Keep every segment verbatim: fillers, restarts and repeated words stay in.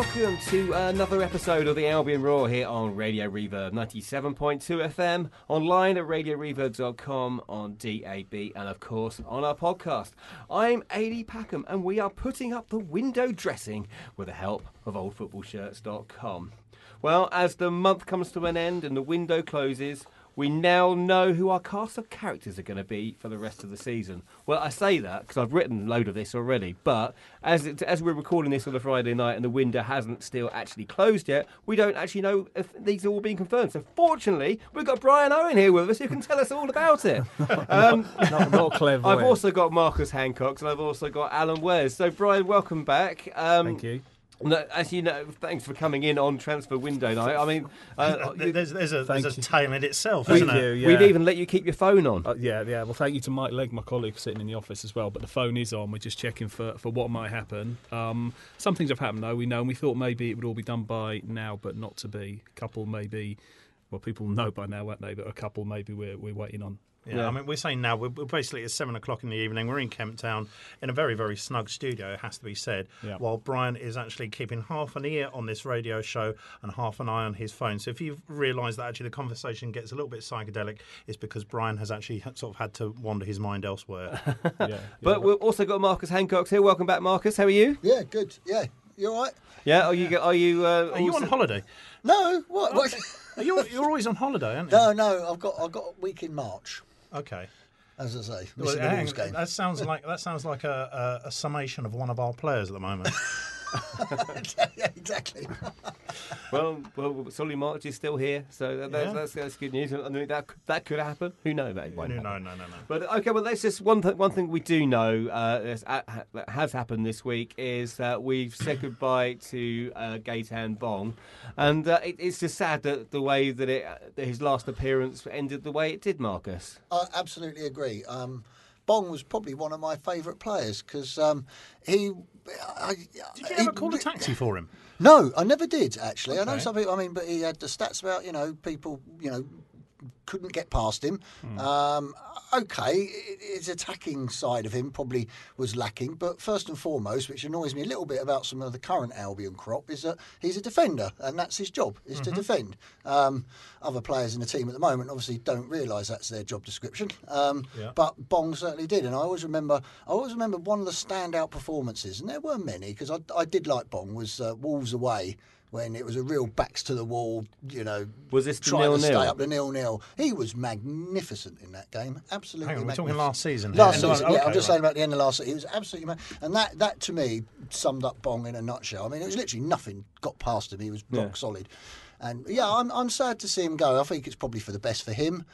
welcome to another episode of the Albion Roar here on Radio Reverb ninety-seven point two F M, online at radio reverb dot com, on D A B, and of course on our podcast. I'm A D Packham, and we are putting up the window dressing with the help of old football shirts dot com. Well, as the month comes to an end and the window closes, we now know who our cast of characters are going to be for the rest of the season. Well, I say that because I've written a load of this already, but as it, as we're recording this on a Friday night and the window hasn't still actually closed yet, we don't actually know if these are all being confirmed. So fortunately, we've got Brian Owen here with us who can tell us all about it. Um, not, not clever. I've also got Marcus Hancock and I've also got Alan Wes. So Brian, welcome back. Um, Thank you. No, as you know, thanks for coming in on transfer window night. I mean, uh, there's, there's a, there's a you. tale in itself, Thank isn't you, it? yeah. We've even let you keep your phone on. Uh, yeah, yeah. Well, thank you to Mike Legg, my colleague, sitting in the office as well. But the phone is on. We're just checking for, for what might happen. Um, some things have happened, though, we know. And we thought maybe it would all be done by now, but not to be. A couple maybe, well, people know by now, won't they? But a couple maybe we're, we're waiting on. Yeah, Yeah. I mean, we're saying now, we're, we're basically at seven o'clock in the evening. We're in Kemp Town in a very, very snug studio, it has to be said, Yeah. while Brian is actually keeping half an ear on this radio show and half an eye on his phone. So if you've realised that actually the conversation gets a little bit psychedelic, it's because Brian has actually ha- sort of had to wander his mind elsewhere. Yeah, yeah. But we've also got Marcus Hancock here. Welcome back, Marcus. How are you? Yeah, good. Yeah, you all right? Yeah. Are you? Are you? Uh, Are you also- on holiday? No, what? what? You're, you're always on holiday, aren't you? No, no, I've got I've got a week in March, Okay. as I say. Well, Missing the hang- Wolves game. that sounds like that sounds like a, a, a summation of one of our players at the moment. Yeah, exactly. Well, well, Solly March is still here, so that, that's, Yeah. that's that's good news. I mean, that that could happen. Who knows? That won't no, happen. no, no, no, no. But okay, well, that's just one th- one thing we do know uh, is, uh, ha- that has happened this week is that we've said goodbye to uh, Gaetan Bong, and uh, it, it's just sad that the way that it that his last appearance ended the way it did, Marcus. I absolutely agree. Um, Bong was probably one of my favourite players because um, he. I, Did you he- ever call a taxi for him? No, I never did actually. I know Okay. some people. I mean, but he had the stats about you know people you know couldn't get past him. Hmm. Um, okay, i- his attacking side of him probably was lacking, but first and foremost, which annoys me a little bit about some of the current Albion crop, is that he's a defender, and that's his job, is Mm-hmm. to defend. Um, other players in the team at the moment obviously don't realise that's their job description, um, Yeah. but Bong certainly did, and I always remember, I always remember one of the standout performances, and there were many because I, I did like Bong, was uh, Wolves away. When it was a real backs to the wall, you know, Was this the trying to nil-nil? stay up the nil-nil. He was magnificent in that game. Absolutely. Hang on, we're talking magnificent. last season. Last here. season, yeah. Okay, I'm just right. saying about the end of last season. He was absolutely, ma- and that that to me summed up Bong in a nutshell. I mean, it was literally nothing got past him. He was rock Yeah. solid. And yeah, I'm I'm sad to see him go. I think it's probably for the best for him.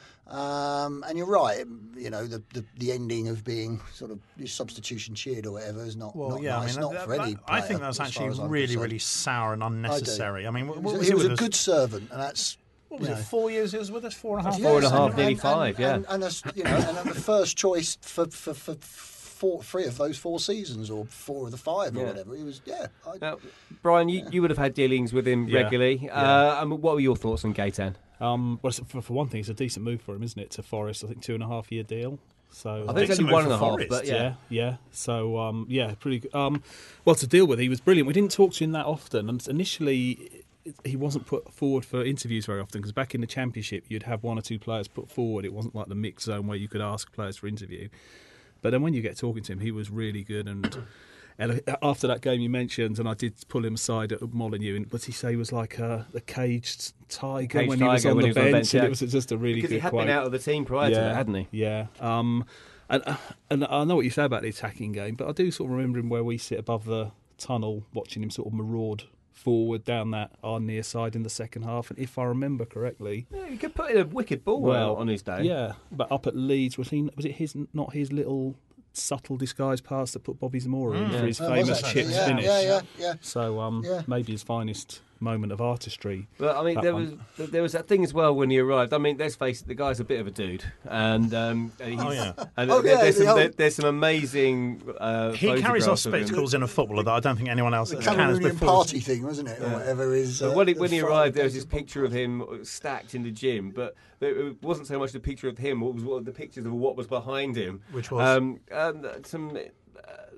Um, and you're right. You know, the, the the ending of being sort of substitution cheered or whatever is not Well, not yeah, nice. I mean, not that- for any that- I think player, that's as actually far as I'm really, concerned. really sour and unnecessary. I, mean, what, He what was, was he he was with a us? good servant, and that's. What was you it? know. Four years he was with us. Four and a half. Four and a Yes, half, nearly and, five, and, yeah. And, and, as, you know, and the first choice for, for, for four, three of those four seasons, or four of the five, Yeah. or whatever. He was, yeah. I, Now, Brian, you, you would have had dealings with him Yeah. regularly. Uh, I mean, what were your thoughts on Gaetan? Um, well, it's- for, for one thing, it's a decent move for him, isn't it? To Forest, I think two and a half year deal. So I think it's Decent only one move and a for half, Forest, but yeah. yeah, yeah. So um, yeah, pretty good. Um, well, to deal with, he was brilliant. We didn't talk to him that often, and initially he wasn't put forward for interviews very often because back in the Championship, you'd have one or two players put forward. It wasn't like the mixed zone where you could ask players for interview. But then when you get talking to him, he was really good. And, and after that game you mentioned, and I did pull him aside at Molineux, and what did he say was like a, the caged tiger Caged when he was tiger on when the he was on the bench, bench, and yeah. it was just a really Because good he had quote. been out of the team prior to that, hadn't he? Yeah. Um, and, uh, and I know what you say about the attacking game, but I do sort of remember him where we sit above the tunnel watching him sort of maraud forward down that our near side in the second half. And if I remember correctly, Yeah, you could put in a wicked ball well, out on his day. yeah, but up at Leeds, was he? Was it his? Not his little subtle disguise pass that put Bobby Zamora in Mm. for his that was famous actually, chips yeah, finish. Yeah, yeah, yeah. So um, Yeah. maybe his finest moment of artistry. But I mean, That there one. was there was that thing as well when he arrived. I mean, let's face it, the guy's a bit of a dude, and um, he's, Oh, yeah. and Oh, there- yeah, there's, the some, old- there- there's some amazing. Uh, He carries off photographs of him. spectacles in a footballer that I don't think anyone else The has Cameroonian before. party thing, wasn't it, or Yeah. whatever is. But Uh, when he, the when he Friday arrived, there was days this of picture of him stacked in the gym, but it wasn't so much the picture of him; it was what the pictures of what was behind him. Which was? um, um, some uh,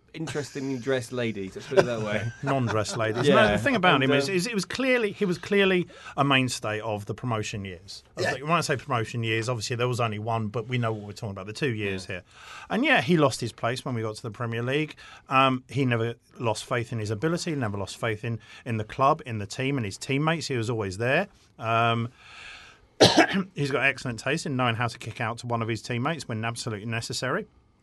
interestingly dressed ladies. Let's put it that way. Non-dressed ladies. Yeah. No, the thing about And, him is, um, is it was clearly he was clearly a mainstay of the promotion years. I Yeah. think when I say promotion years, obviously there was only one, but we know what we're talking about, the two years here. And yeah, he lost his place when we got to the Premier League. Um, he never lost faith in his ability, never lost faith in, in the club, in the team and his teammates. He was always there. Um, he's got excellent taste in knowing how to kick out to one of his teammates when absolutely necessary.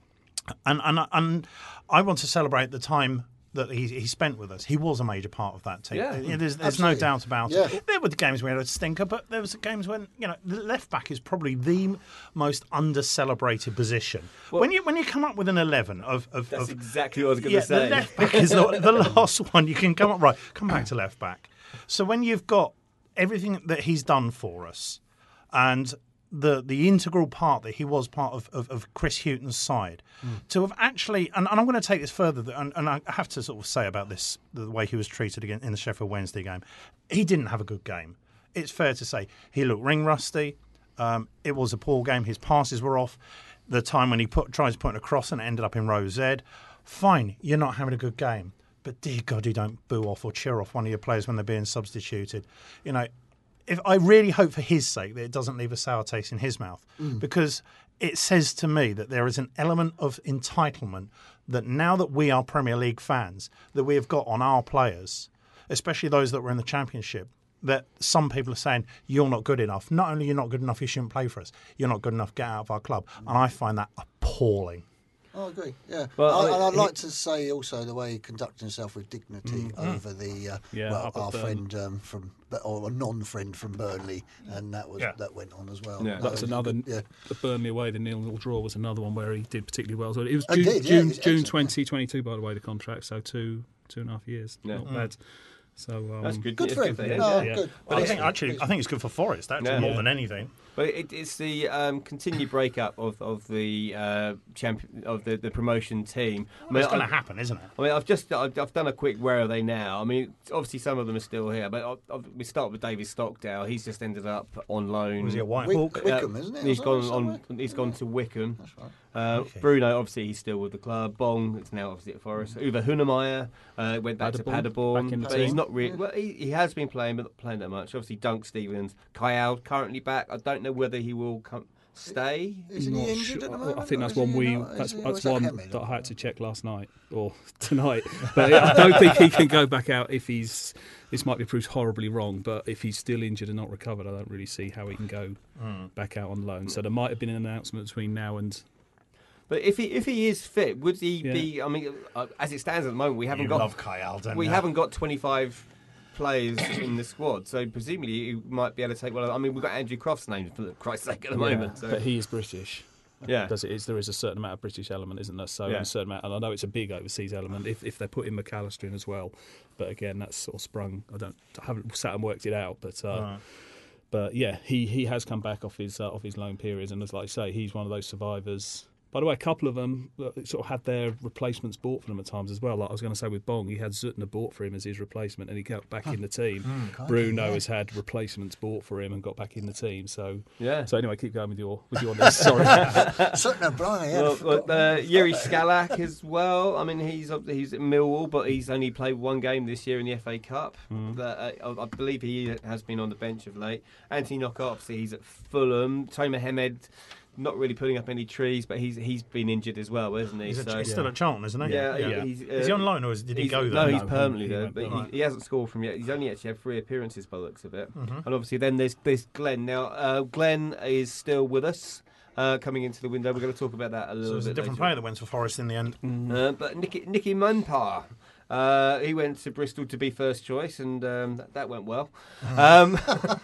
And and and I want to celebrate the time that he, he spent with us. He was a major part of that team. Yeah. There's, there's no Absolutely. doubt about Yeah. it. There were the games where we had a stinker, but there was games when, you know, the left back is probably the most under celebrated position. Well- when you when you come up with an eleven of, of, That's of exactly what I was going to yeah, say. the left back is the, the last one you can come up right. Come back to left back. So when you've got everything that he's done for us, and the the integral part that he was part of, of, of Chris Hughton's side, mm. to have actually, and, and I'm going to take this further, and, and I have to sort of say about this, the way he was treated again in the Sheffield Wednesday game, he didn't have a good game. It's fair to say he looked ring rusty. Um, it was a poor game. His passes were off. The time when he put tries to put it across and it ended up in row Z. Fine, you're not having a good game, but dear God, you don't boo off or cheer off one of your players when they're being substituted. You know. If I really hope for his sake that it doesn't leave a sour taste in his mouth, mm. because it says to me that there is an element of entitlement that now that we are Premier League fans, that we have got on our players, especially those that were in the Championship, that some people are saying, you're not good enough. Not only you're not good enough, you shouldn't play for us. You're not good enough, get out of our club. And I find that appalling. I agree. Yeah, Well, I, I- and I'd he- like to say also the way he conducted himself with dignity Mm. over the uh, Yeah, well, up at our Burn. friend um, from or a non-friend from Burnley, and that was Yeah. that went on as well. Yeah. No, That's it was another. good, yeah. The Burnley away, the nil-nil draw was another one where he did particularly well. So it was Oh, June, did, yeah, June, he was June excellent, twenty twenty-two, by the way, the contract. So two, two and a half years. Yeah. Not Mm. bad. So um, That's good. Good It's for him. him, No, Yeah. good. But I Well, think actually, I think it's good for Forest, actually, Yeah. more Yeah. than anything. But it, it's the um, continued breakup of, of the uh, champion of the, the promotion team. I mean, It's going to I- happen, isn't it? I mean, I've just I've, I've done a quick where are they now? I mean, obviously some of them are still here, but I'll, I'll, we start with David Stockdale. He's just ended up on loan. Was he a White Wick- Hawk? Wickham, isn't it? He's Or gone somewhere? on. He's gone to Wickham. That's right. Uh, Okay. Bruno, obviously, he's still with the club. Bong, it's now obviously at Forest. Uwe Hunemeyer uh, went back to Paderborn, Paderborn, back in the but he's team. not really. Well, he, he has been playing, but not playing that much. Obviously, Dunk Stevens, Kyle currently back. I don't know whether he will come stay. Isn't he not injured sure. at the I moment? think or that's is one he we. not? Is That's, he- or that's is that one Hemming? that I had to check last night or tonight. But I don't think he can go back out if he's. This might be proved horribly wrong, but if he's still injured and not recovered, I don't really see how he can go back out on loan. So there might have been an announcement between now and. But if he if he is fit, would he Yeah. be? I mean, uh, as it stands at the moment, we haven't You got love Kyle, don't we you? haven't got twenty-five players in the squad, so presumably he might be able to take one. Of, I mean, we've got Andrew Croft's name for Christ's sake at the moment. So But he is British. yeah, Because it is, there is a certain amount of British element, isn't there? So Yeah. a certain amount, and I know it's a big overseas element if, if they're putting McAllister in as well. But again, that's sort of sprung. I don't, I haven't sat and worked it out, but uh, Right. but yeah, he, he has come back off his uh, off his loan periods, and as like I say, he's one of those survivors. By the way, a couple of them uh, sort of had their replacements bought for them at times as well. Like I was going to say with Bong, he had Zutner bought for him as his replacement, and he got back in the team. Bruno yeah. has had replacements bought for him and got back in the team. So yeah. so anyway, keep going with your with your list. Sorry. Certainly, Brian. Yeah, Well, well, uh, Yuri Skalak as well. I mean, he's up- he's at Millwall, but he's only played one game this year in the F A Cup. But, uh, I I believe he has been on the bench of late. Anthony Knocker, obviously, he's at Fulham. Toma Hemed, not really putting up any trees, but he's he's been injured as well, isn't he? He's, So- a, he's still at Charlton, isn't he? yeah, Yeah. He's, uh, Is he on loan or is, did he he's- go No, there? he's No, permanently he there, went but permanent. he, he hasn't scored from yet. He's only actually had three appearances by the looks of it. Mm-hmm. And obviously, then there's there's Glenn. Now, uh, Glenn is still with us. Uh, coming into the window, we're going to talk about that a little So it's bit a different later. player that went to Forest in the end. Uh, but Nicky, Nicky Munpar, uh, he went to Bristol to be first choice, and um, that, that went well. Um,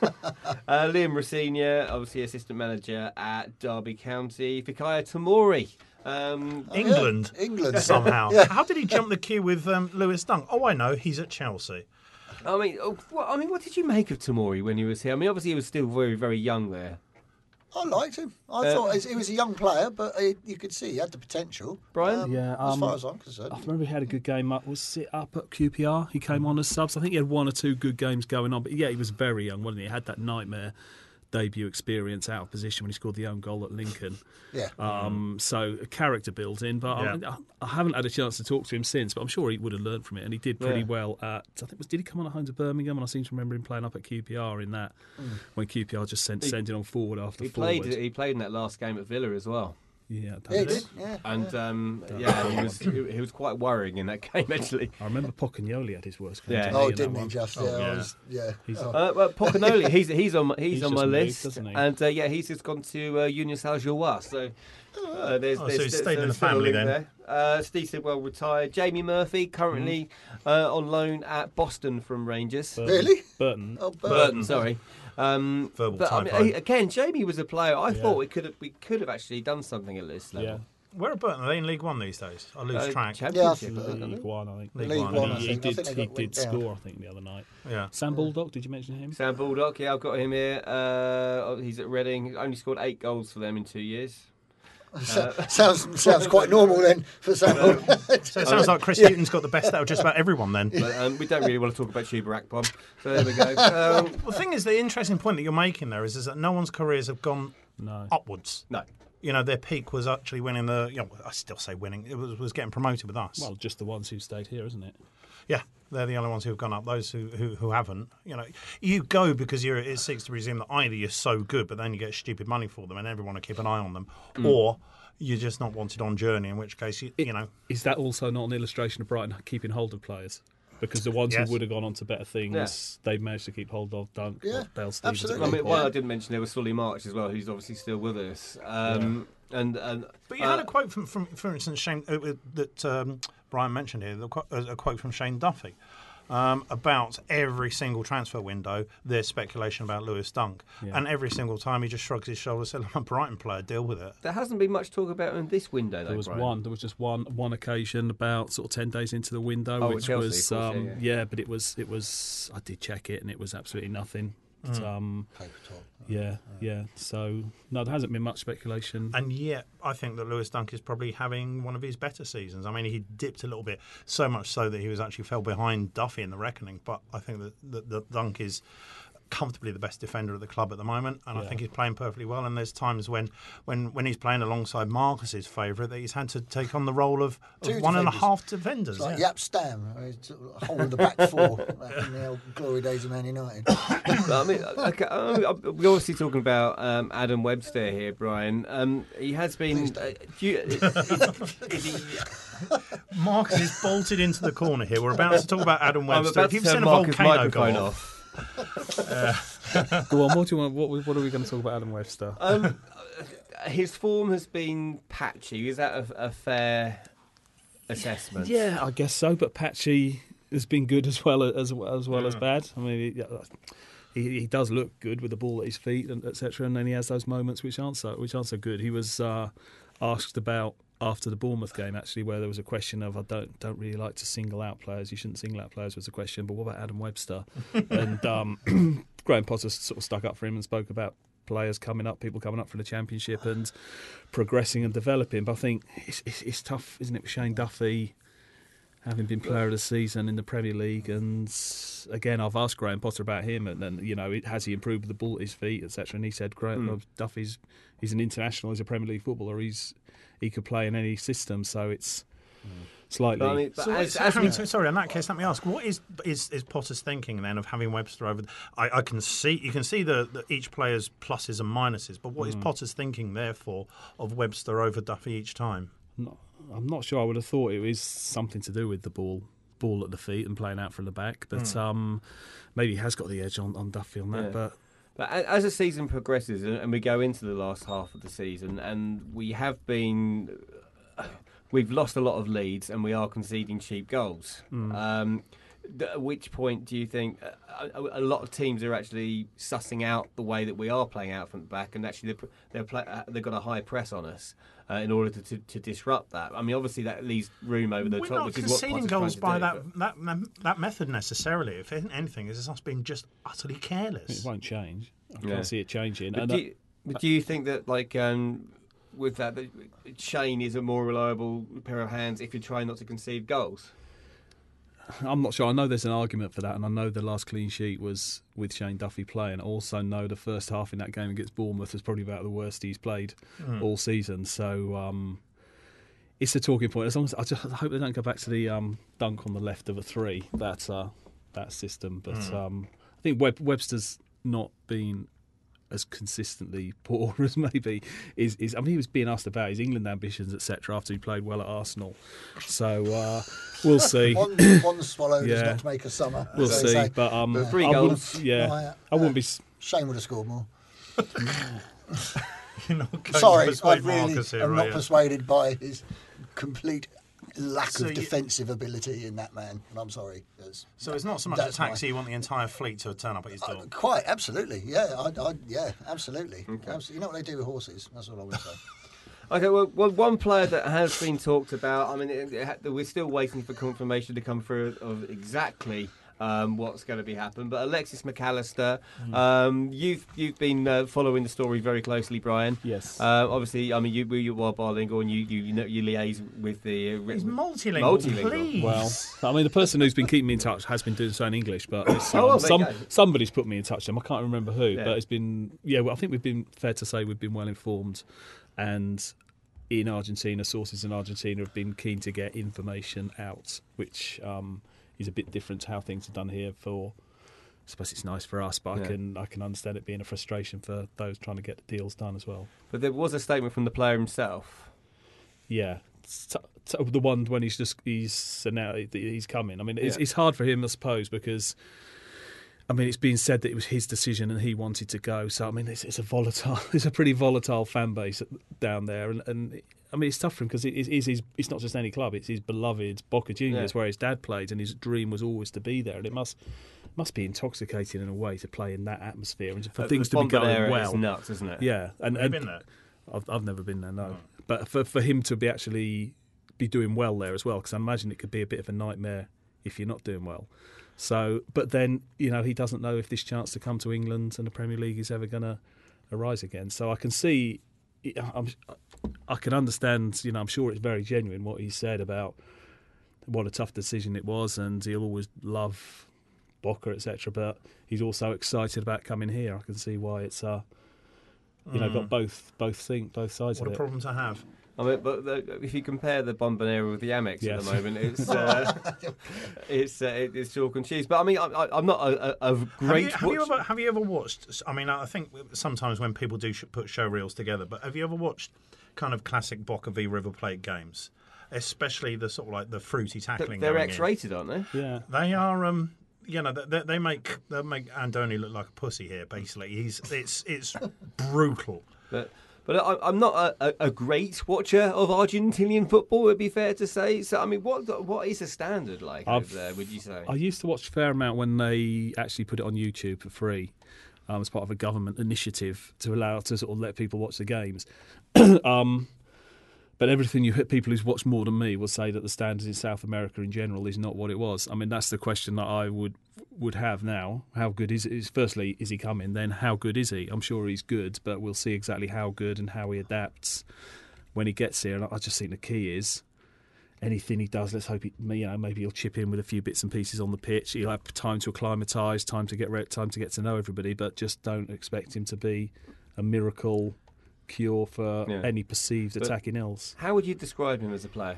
uh, Liam Rosenia, obviously assistant manager at Derby County. Fikaya Tamori. Um, Oh, yeah. England. England Somehow. Yeah. How did he jump the queue with um, Lewis Dunk? Oh, I know. He's at Chelsea. I mean, oh, what, I mean, what did you make of Tamori when he was here? I mean, obviously he was still very, very young there. I liked him. I Uh, thought he was a young player, but he, you could see he had the potential. Brian? Um, Yeah, as um, far as I'm concerned. I remember he had a good game up. Was it up at Q P R? He came on as subs. I think he had one or two good games going on. But yeah, he was very young, wasn't he? He had that nightmare debut experience out of position when he scored the own goal at Lincoln. Yeah. Um, so a character built in, but Yeah. I, I haven't had a chance to talk to him since. But I'm sure he would have learned from it, and he did pretty Yeah. well at. I think was did he come on at home to Birmingham? And I seem to remember him playing up at Q P R in that Mm. when Q P R just sent He- sending on forward after He forward. played. He played in that last game at Villa as well. Yeah, Yeah, he does. did. Yeah. And yeah. um, yeah, he was he was quite worrying in that game actually. I remember Pocagnoli had his worst game. Yeah. didn't he, Oh, in that didn't he one? just? Oh, Yeah. I yeah. was, yeah. He's- Oh. Uh, well, Pocanoli, he's he's on he's, He's on just my moved, list, doesn't he? and uh, yeah, he's just gone to uh, Union Saint-Gilloise. So uh, there's, Oh, so there's, he's there's, stayed in there's the still a family link then. there. Uh, Steve Sidwell retired. Jamie Murphy currently uh, on loan at Boston from Rangers. Burton. Really? Burton. Oh, Burton, Burton. sorry. Um, Verbal but I mean, typo. he- again, Jamie was a player. I Yeah. thought we could have we could have actually done something at this level. Yeah, Where are Burton? Are they in League One these days? I lose Uh, track. Championship, Yeah, I I don't League know. One, I think. League League One, One, yeah. I He, think. he I did, think they he got did went down. score, I think, the other night. Yeah. Sam Baldock, did you mention him? Sam Baldock, yeah, I've got him here. Uh, he's at Reading. He's only scored eight goals for them in two years. So- sounds sounds quite normal then for Sam. So it sounds like Chris Hughton's got the best out of just about everyone then. But um, we don't really want to talk about Chuba Akpom. So there we go. Um, Well, the thing is, the interesting point that you're making there is, is that no one's careers have gone No. upwards. no. You know, their peak was actually winning the. You know, I still say winning. It was, was getting promoted with us. Well, just the ones who stayed here, isn't it? Yeah, they're the only ones who've gone up. Those who, who, who haven't, you know, you go because you're. It seeks to presume that either you're so good, but then you get stupid money for them, and everyone will keep an eye on them, or you're just not wanted on journey. In which case, you, you know, Is that also not an illustration of Brighton keeping hold of players? Because the ones Yes. who would have gone on to better things, Yeah. they've managed to keep hold of. Dunk, Yeah, Dale Stevens. absolutely. I mean, Yeah. one I didn't mention there was Sully March as well, who's obviously still with us. Um, And and but you uh, had a quote from, from for instance, Shane uh, uh, that um, Brian mentioned here. The, qu- uh, a quote from Shane Duffy. Um, about every single transfer window, there's speculation about Lewis Dunk, Yeah. and every single time he just shrugs his shoulders and says, "I'm a Brighton player, deal with it." there hasn't been much talk about in this window. Though, There was Brian. one. There was just one one occasion about sort of ten days into the window, Oh, at which Chelsea, was of course, um, yeah, yeah, yeah. but it was it was. I did check it, and it was absolutely nothing. But, um, Paper top. yeah, yeah. So no, there hasn't been much speculation. And yet, I think that Lewis Dunk is probably having one of his better seasons. I mean, he dipped a little bit, so much so that he was actually fell behind Duffy in the reckoning. But I think that, that, that Dunk is comfortably the best defender at the club at the moment, and I Yeah. think he's playing perfectly well. And there's times when, when, when he's playing alongside Marcus, his favourite, that he's had to take on the role of, of Two one and a defenders. half defenders. It's like yeah. Yap Stam, it's a whole of the back four back in the old glory days of Man United. But, I mean, okay, I mean, we're obviously talking about um, Adam Webster here, Brian. Um, he has been. Uh, do you, is, is he, Marcus is bolted into the corner here. We're about to talk about Adam I'm Webster. about If to you've turn seen a Marcus' volcano go microphone off, Go on. What do you want? What, what are we going to talk about, Adam Webster? um, his form has been patchy. Is that a, a fair assessment? Yeah, I guess so. But Patchy has been good as well as as well as Yeah. bad. I mean, he, he, he does look good with the ball at his feet and et cetera. And then he has those moments which aren't so which aren't so good. He was uh, asked about after the Bournemouth game, actually, where there was a question of I don't don't really like to single out players. You shouldn't single out players was a question. But what about Adam Webster? and um, Graham Potter sort of stuck up for him and spoke about players coming up, people coming up from the Championship and progressing and developing. But I think it's, it's, it's tough, isn't it, with Shane Duffy having been Player of the Season in the Premier League. And again, I've asked Graham Potter about him, and then you know, it, has he improved with the ball at his feet, et cetera. And he said, Graham Mm. Duffy's he's an international, he's a Premier League footballer, he's he could play in any system. So it's slightly. But, I mean, but So, as, so- as hang we, on, so- sorry, in that case, let me ask: what is is, is Potter's thinking then of having Webster over? I, I can see you can see the, the each player's pluses and minuses, but what is Potter's thinking therefore of Webster over Duffy each time? Not, I'm not sure. I would have thought it was something to do with the ball, ball at the feet and playing out from the back. But um, maybe he has got the edge on, on Duffy on that. Yeah. But But a- as the season progresses and and we go into the last half of the season, and we have been, we've lost a lot of leads, and we are conceding cheap goals. Um, th- at which point do you think uh, a, a lot of teams are actually sussing out the way that we are playing out from the back, and actually they're, they're play, uh, they've got a high press on us uh, in order to, to, to disrupt that? I mean, obviously that leaves room over the We're top, not which is what conceding Potter's goals by trying to that, do, that that that method necessarily. If anything, it's us being just utterly it careless. won't change. I Yeah. can't see it changing. But And do, that- you, but do you think that, like, um, with that, that Shane is a more reliable pair of hands if you're trying not to concede goals? I'm not sure. I know there's an argument for that, and I know the last clean sheet was with Shane Duffy playing. I also know the first half in that game against Bournemouth was probably about the worst he's played mm. all season. So um, it's a talking point. As long as I just I hope they don't go back to the um, dunk on the left of a three. That's uh, that system. But mm. um, I think Web- Webster's not been as consistently poor as maybe is, is. I mean, he was being asked about his England ambitions, et cetera, after he played well at Arsenal. So uh, we'll see. one, one swallow yeah. does not make a summer. We'll see. Say. But um, but three I goals. Wouldn't, yeah, no, I, uh, I wouldn't be. Shane would have scored more. You're not going Sorry, to persuade I really Marcus here, am right, not yeah. persuaded by his complete lack So of you- defensive ability in that man. And I'm sorry. That's- So it's not so much a that's taxi, my- you want the entire fleet to turn up at his door. Uh, quite, absolutely. Yeah, I, I, yeah, absolutely. Absolutely. You know what they do with horses? That's all I want to say. Okay, well, well, one player that has been talked about. I mean, it, it, ha- we're still waiting for confirmation to come through of exactly um, what's going to be happening. But Alexis McAllister, mm. um, you've you've been uh, following the story very closely, Brian. Yes. Uh, obviously, I mean, you you are bilingual and you you you, know, you liaise with the. Uh, He's multilingual, multilingual. please. Well, I mean, the person who's been keeping me in touch has been doing so in English, but it's, um, Oh, well, there some you go. somebody's put me in touch with them. I can't remember who, Yeah. but it's been yeah. Well, I think we've been fair to say we've been well informed, and in Argentina, sources in Argentina have been keen to get information out, which um, is a bit different to how things are done here. For I suppose it's nice for us, but Yeah. I can I can understand it being a frustration for those trying to get the deals done as well. But there was a statement from the player himself. Yeah, t- t- the one when he's just he's so now he's coming. I mean, it's, Yeah. it's hard for him, I suppose, because I mean it's been said that it was his decision and he wanted to go. So I mean, it's, it's a volatile, it's a pretty volatile fan base down there, and, and I mean it's tough for him because it is his. It's not just any club; it's his beloved Boca Juniors, Yeah. where his dad played, and his dream was always to be there, and it must. Must be intoxicating in a way to play in that atmosphere and for Uh, things the to be going Bombonera well. is nuts, isn't it? Yeah, and, Have you and been there? I've, I've never been there, no. But for for him to be actually be doing well there as well, because I imagine it could be a bit of a nightmare if you're not doing well. So, but then you know he doesn't know if this chance to come to England and the Premier League is ever going to arise again. So I can see, I'm, I can understand. You know, I'm sure it's very genuine what he said about what a tough decision it was, and he'll always love Boca, et cetera. But he's also excited about coming here. I can see why it's uh, you know, got both both think both sides What of a it. problem to have. I mean, but the, if you compare the Bombonera with the Amex at Yes. the moment, it's uh, it's uh, it- it's chalk and cheese. But I mean, I, I, I'm not a, a, a great. Have you, have, you watch- ever, have you ever watched? I mean, I think sometimes when people do sh- put show reels together, but have you ever watched kind of classic Boca v River Plate games, especially the sort of like the fruity tackling? They're going in? X-rated, aren't they? Yeah. They are. Um, you know, they, they make they make Andoni look like a pussy here. Basically, he's it's it's brutal. But but I, I'm not a, a, a great watcher of Argentinian football. It'd be fair to say. So I mean, what what is the standard like I've- over there? Would you say? I used to watch a fair amount when they actually put it on YouTube for free um, as part of a government initiative to allow to sort of let people watch the games. um, but everything you people who's watched more than me will say that the standard in South America in general is not what it was. I mean, that's the question that I would would have now. How good is it? Is firstly, is he coming? Then, how good is he? I'm sure he's good, but we'll see exactly how good and how he adapts when he gets here. And I just think the key is anything he does. Let's hope he, you know, maybe he'll chip in with a few bits and pieces on the pitch. He'll have time to acclimatise, time to get re- time to get to know everybody. But just don't expect him to be a miracle cure for Yeah. any perceived But- attacking ills. How would you describe him as a player?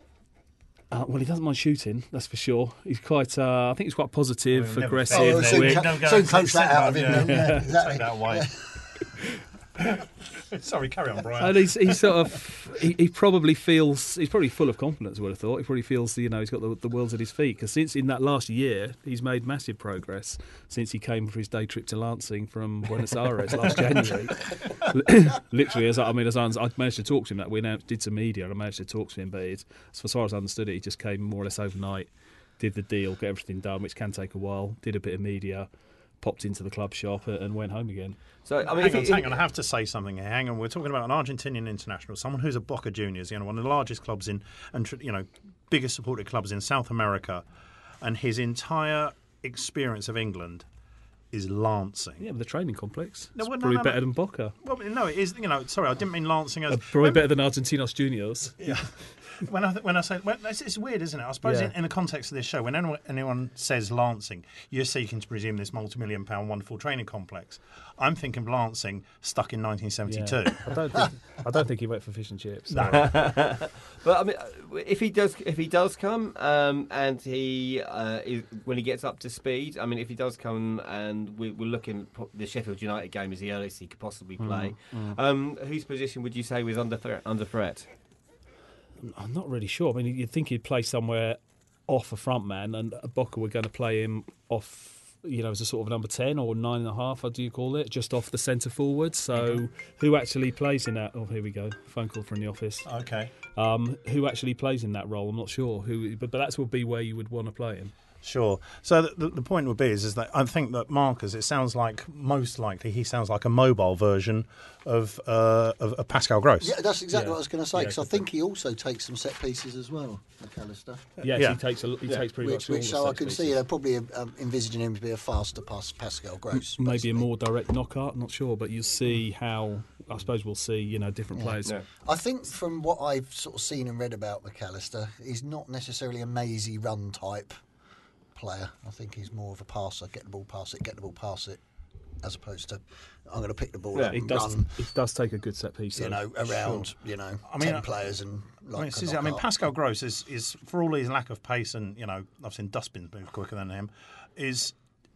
Uh, well, he doesn't mind shooting, that's for sure. He's quite, uh, I think he's quite positive, Well, never aggressive. failed Oh, there. soon, We co- don't go soon and coach sit that out of down, him. yeah. Then, yeah, exactly. Take that away. Sorry, carry on, Brian. And he's, he's sort of, he, he probably feels, he's probably full of confidence, I would have thought. He probably feels, you know, he's got the, the world at his feet. Because since in that last year, he's made massive progress since he came for his day trip to Lansing from Buenos Aires last January. Literally, as I, I mean, as I, I managed to talk to him, that we announced, did some media, and I managed to talk to him, but it's, as far as I understood it, he just came more or less overnight, did the deal, got everything done, which can take a while, did a bit of media, popped into the club shop and went home again. So I mean, hang if on, he- hang on. I have to say something here. Hang on. We're talking about an Argentinian international, someone who's a Boca Juniors, you know, one of the largest clubs in, and you know, biggest supported clubs in South America, and his entire experience of England is Lansing. Yeah, but the training complex. No, It's well, no, probably no, better no. than Boca. Well, no, it is. You know, sorry, I didn't mean Lansing as Uh, probably better than Argentinos Juniors. Yeah. when I when I say well, it's, it's weird, isn't it? I suppose Yeah. in, in the context of this show, when anyone, anyone says Lancing, you're seeking to presume this multi-million pound wonderful training complex. I'm thinking of Lancing stuck in nineteen seventy-two. Yeah. I don't think I don't think he went for fish and chips. No. But I mean, if he does, if he does come, um, and he uh, is, when he gets up to speed, I mean, if he does come, and we, we're looking, the Sheffield United game is the earliest he could possibly play. Mm, Um, whose position would you say was under threat? Under threat? I'm not really sure. I mean, you'd think he'd play somewhere off a front man, and Boca were going to play him off, you know, as a sort of number ten or nine and a half, how do you call it, just off the centre forward. So who actually plays in that? Oh, here we go. Phone call from the office. Okay. Um, who actually plays in that role? I'm not sure. Who, but, but that would be where you would want to play him. Sure. So the, the, the point would be is, is that I think that Marcus, it sounds like most likely he sounds like a mobile version of uh, of, of Pascal Gross. Yeah, that's exactly Yeah. what I was going to say, Yeah, because I good think he also takes some set pieces as well, McAllister. Yes, Yeah. he takes a, he Yeah. takes pretty Which, much all which the so I set can see pieces. they're probably um, envisaging him to be a faster pass Pascal Gross. Maybe basically. a more direct knockout, not sure, but you'll see how, I suppose we'll see, you know, different players. No. I think from what I've sort of seen and read about McAllister, he's not necessarily a mazy run type player. I think he's more of a passer, get the ball, pass it, get the ball, pass it, as opposed to I'm going to pick the ball Yeah, up It and does, run, it does take a good set piece, you though. know, around, you know, I mean, ten I- players and like I mean, a Susie, I mean, knockout. Pascal Gross is, is, for all his lack of pace, and you know, I've seen dustbins move quicker than him. Is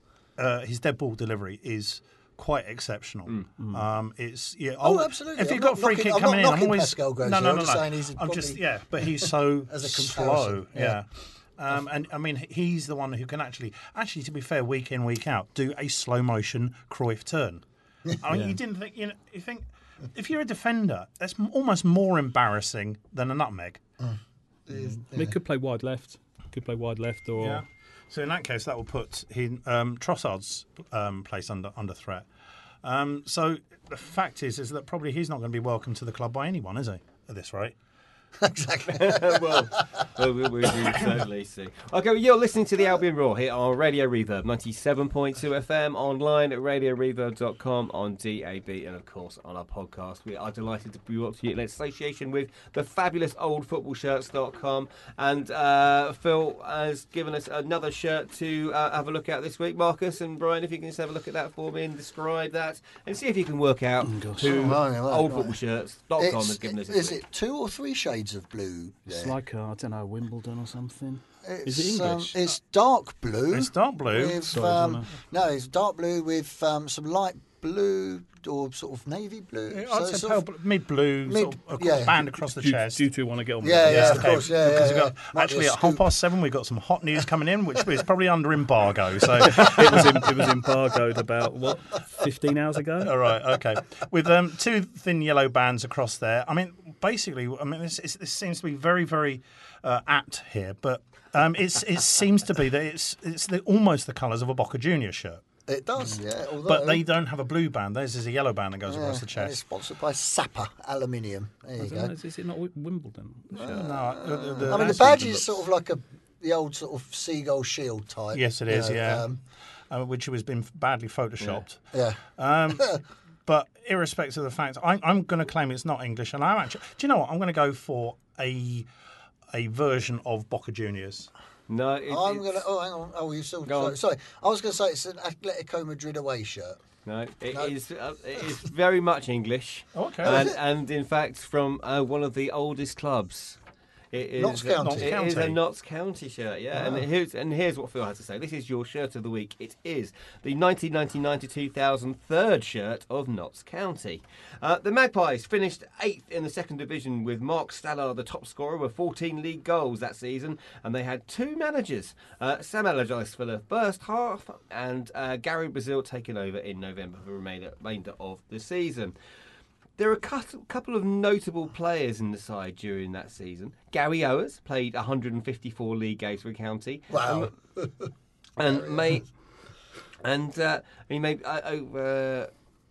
uh, his dead ball delivery is quite exceptional. Um, it's yeah. Oh, I'll- absolutely. If I'm you've got not a free knocking- kick I'm coming not in, I'm knocking always Pascal Gross no, here, no, I'm no, just no. saying he's I'm probably- just yeah, but he's so As a slow. comparison, Yeah. yeah. Um, and I mean, he's the one who can actually, actually, to be fair, week in, week out, do a slow motion Cruyff turn. I mean, Yeah. you didn't think, you know, you think if you're a defender, that's m- almost more embarrassing than a nutmeg. I mean, he could play wide left, could play wide left, or Yeah. So in that case, that will put he, um, Trossard's um, place under under threat. Um, so the fact is, is that probably he's not going to be welcome to the club by anyone, is he? At this rate. Exactly. well, well, we, we, we certainly see. Okay, well, you're listening to the Albion Roar here on Radio Reverb ninety-seven point two F M, online at radio reverb dot com, on D A B, and of course on our podcast. We are delighted to be brought to you in association with the fabulous old football shirts dot com. And uh, Phil has given us another shirt to uh, have a look at this week. Marcus and Brian, if you can just have a look at that for me and describe that, and see if you can work out who Oh, right, right, old right. football shirts dot com It's- has given us this is week. it two or three shades of blue? it's there? like, uh, I don't know, Wimbledon or something. It's, Is it um, English? it's dark blue. It's dark blue. With, Sorry, I don't um, know. no, it's dark blue with um, some light blue or sort of navy blue. I'd So say it's pale, sort bl- of- mid-blue, Mid- sort of, a yeah. band across the Do, chest. do you two want to get on with Yeah, it? yeah, of okay. course, yeah, Because yeah, we've got, yeah. Might be actually, a at half scoop. past seven, we've got some hot news coming in, which is probably under embargo. So, it was in, it was embargoed about what fifteen hours ago. all right, okay. With um, two thin yellow bands across there. I mean, basically, I mean, this, is, this seems to be very, very uh, apt here, but um, it's it seems to be that it's it's the, almost the colours of a Boca Juniors shirt. It does, yeah. Although, But they don't have a blue band. Theirs is a yellow band that goes yeah, across the and it's chest. sponsored by Sapper Aluminium. There you I don't go. know, is, is it not Wi- Wimbledon? No, the, the, the, I mean, the that's- badge is sort of like a the old sort of seagull shield type. Yes, it you is. know, Yeah, um, uh, which has been badly photoshopped. yeah. Um, but irrespective of the fact, I, I'm going to claim it's not English, and I'm actually. Do you know what? I'm going to go for a a version of Boca Juniors. No, it, I'm it's- gonna. Oh, hang on. Oh, you still. Go Sorry, on. sorry. I was gonna say it's an Atletico Madrid away shirt. No, it No. is. Uh, it is very much English. Oh, okay. And, and in fact, from uh, one of the oldest clubs. It is Notts County. It Notts is a County. Notts County shirt, yeah. And here's and here's what Phil has to say. This is your shirt of the week. It is the nineteen ninety-nine to two thousand third shirt of Notts County. Uh, the Magpies finished eighth in the second division with Mark Stallard, the top scorer, with fourteen league goals that season, and they had two managers: uh, Sam Allardyce for the first half, and uh, Gary Brazil taking over in November for the remainder, remainder of the season. There are a cou- couple of notable players in the side during that season. Gary Owers played one hundred fifty-four league games for the county. Wow. And, and made and uh, he made uh, over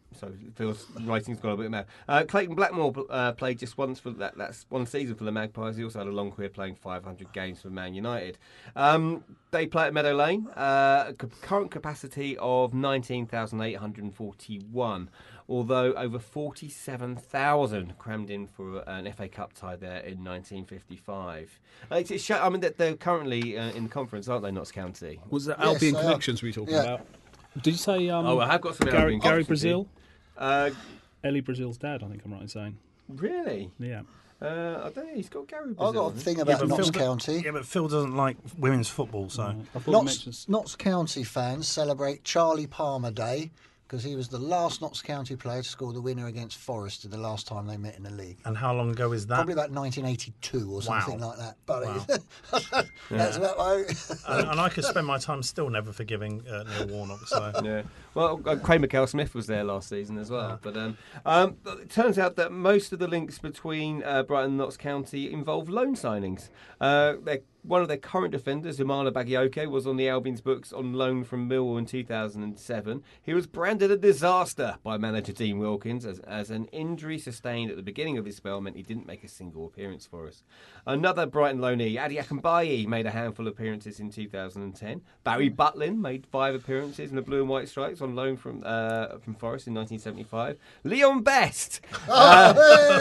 So Phil's writing's got a bit mad. Uh, Clayton Blackmore uh, played just once for that. That's one season for the Magpies. He also had a long career playing five hundred games for Man United. Um, they play at Meadow Lane. Uh, current capacity of nineteen thousand eight hundred forty-one. Although over forty-seven thousand crammed in for an F A Cup tie there in nineteen fifty-five. Uh, it's, it's, I mean, they're currently uh, in the conference, aren't they, Notts County? Was that Yes, Albion uh, Connections we were talking yeah. about? Did you say um, Oh, I have got some Gary, Albion Gary connections Brazil? Uh, Ellie Brazil's dad, I think I'm right in saying. really? Yeah. Uh, I don't know. He's got Gary I've Brazil. got a hasn't he? thing about but Notts Phil do- County. Yeah, but Phil doesn't like women's football, so. I thought you Notts, mentioned- Notts County fans celebrate Charlie Palmer Day because he was the last Notts County player to score the winner against Forest the last time they met in the league. And how long ago is that? Probably about nineteen eighty-two or something Wow. like that. But Wow. it- that's about my. and, and I could spend my time still never forgiving uh, Neil Warnock. So. Yeah. Well, uh, Craig McHale-Smith was there last season as well. But um, um, but it turns out that most of the links between uh, Brighton and Notts County involve loan signings. Uh, they're One of their current defenders, Umala Bagayoko, was on the Albion's books on loan from Millwall in two thousand seven. He was branded a disaster by manager Dean Wilkins as, as an injury sustained at the beginning of his spell meant he didn't make a single appearance for us. Another Brighton loanee, Adi Akinbaye, made a handful of appearances in two thousand ten. Barry Butlin made five appearances in the Blue and White Stripes on loan from uh, from Forest in nineteen seventy-five. Leon Best uh,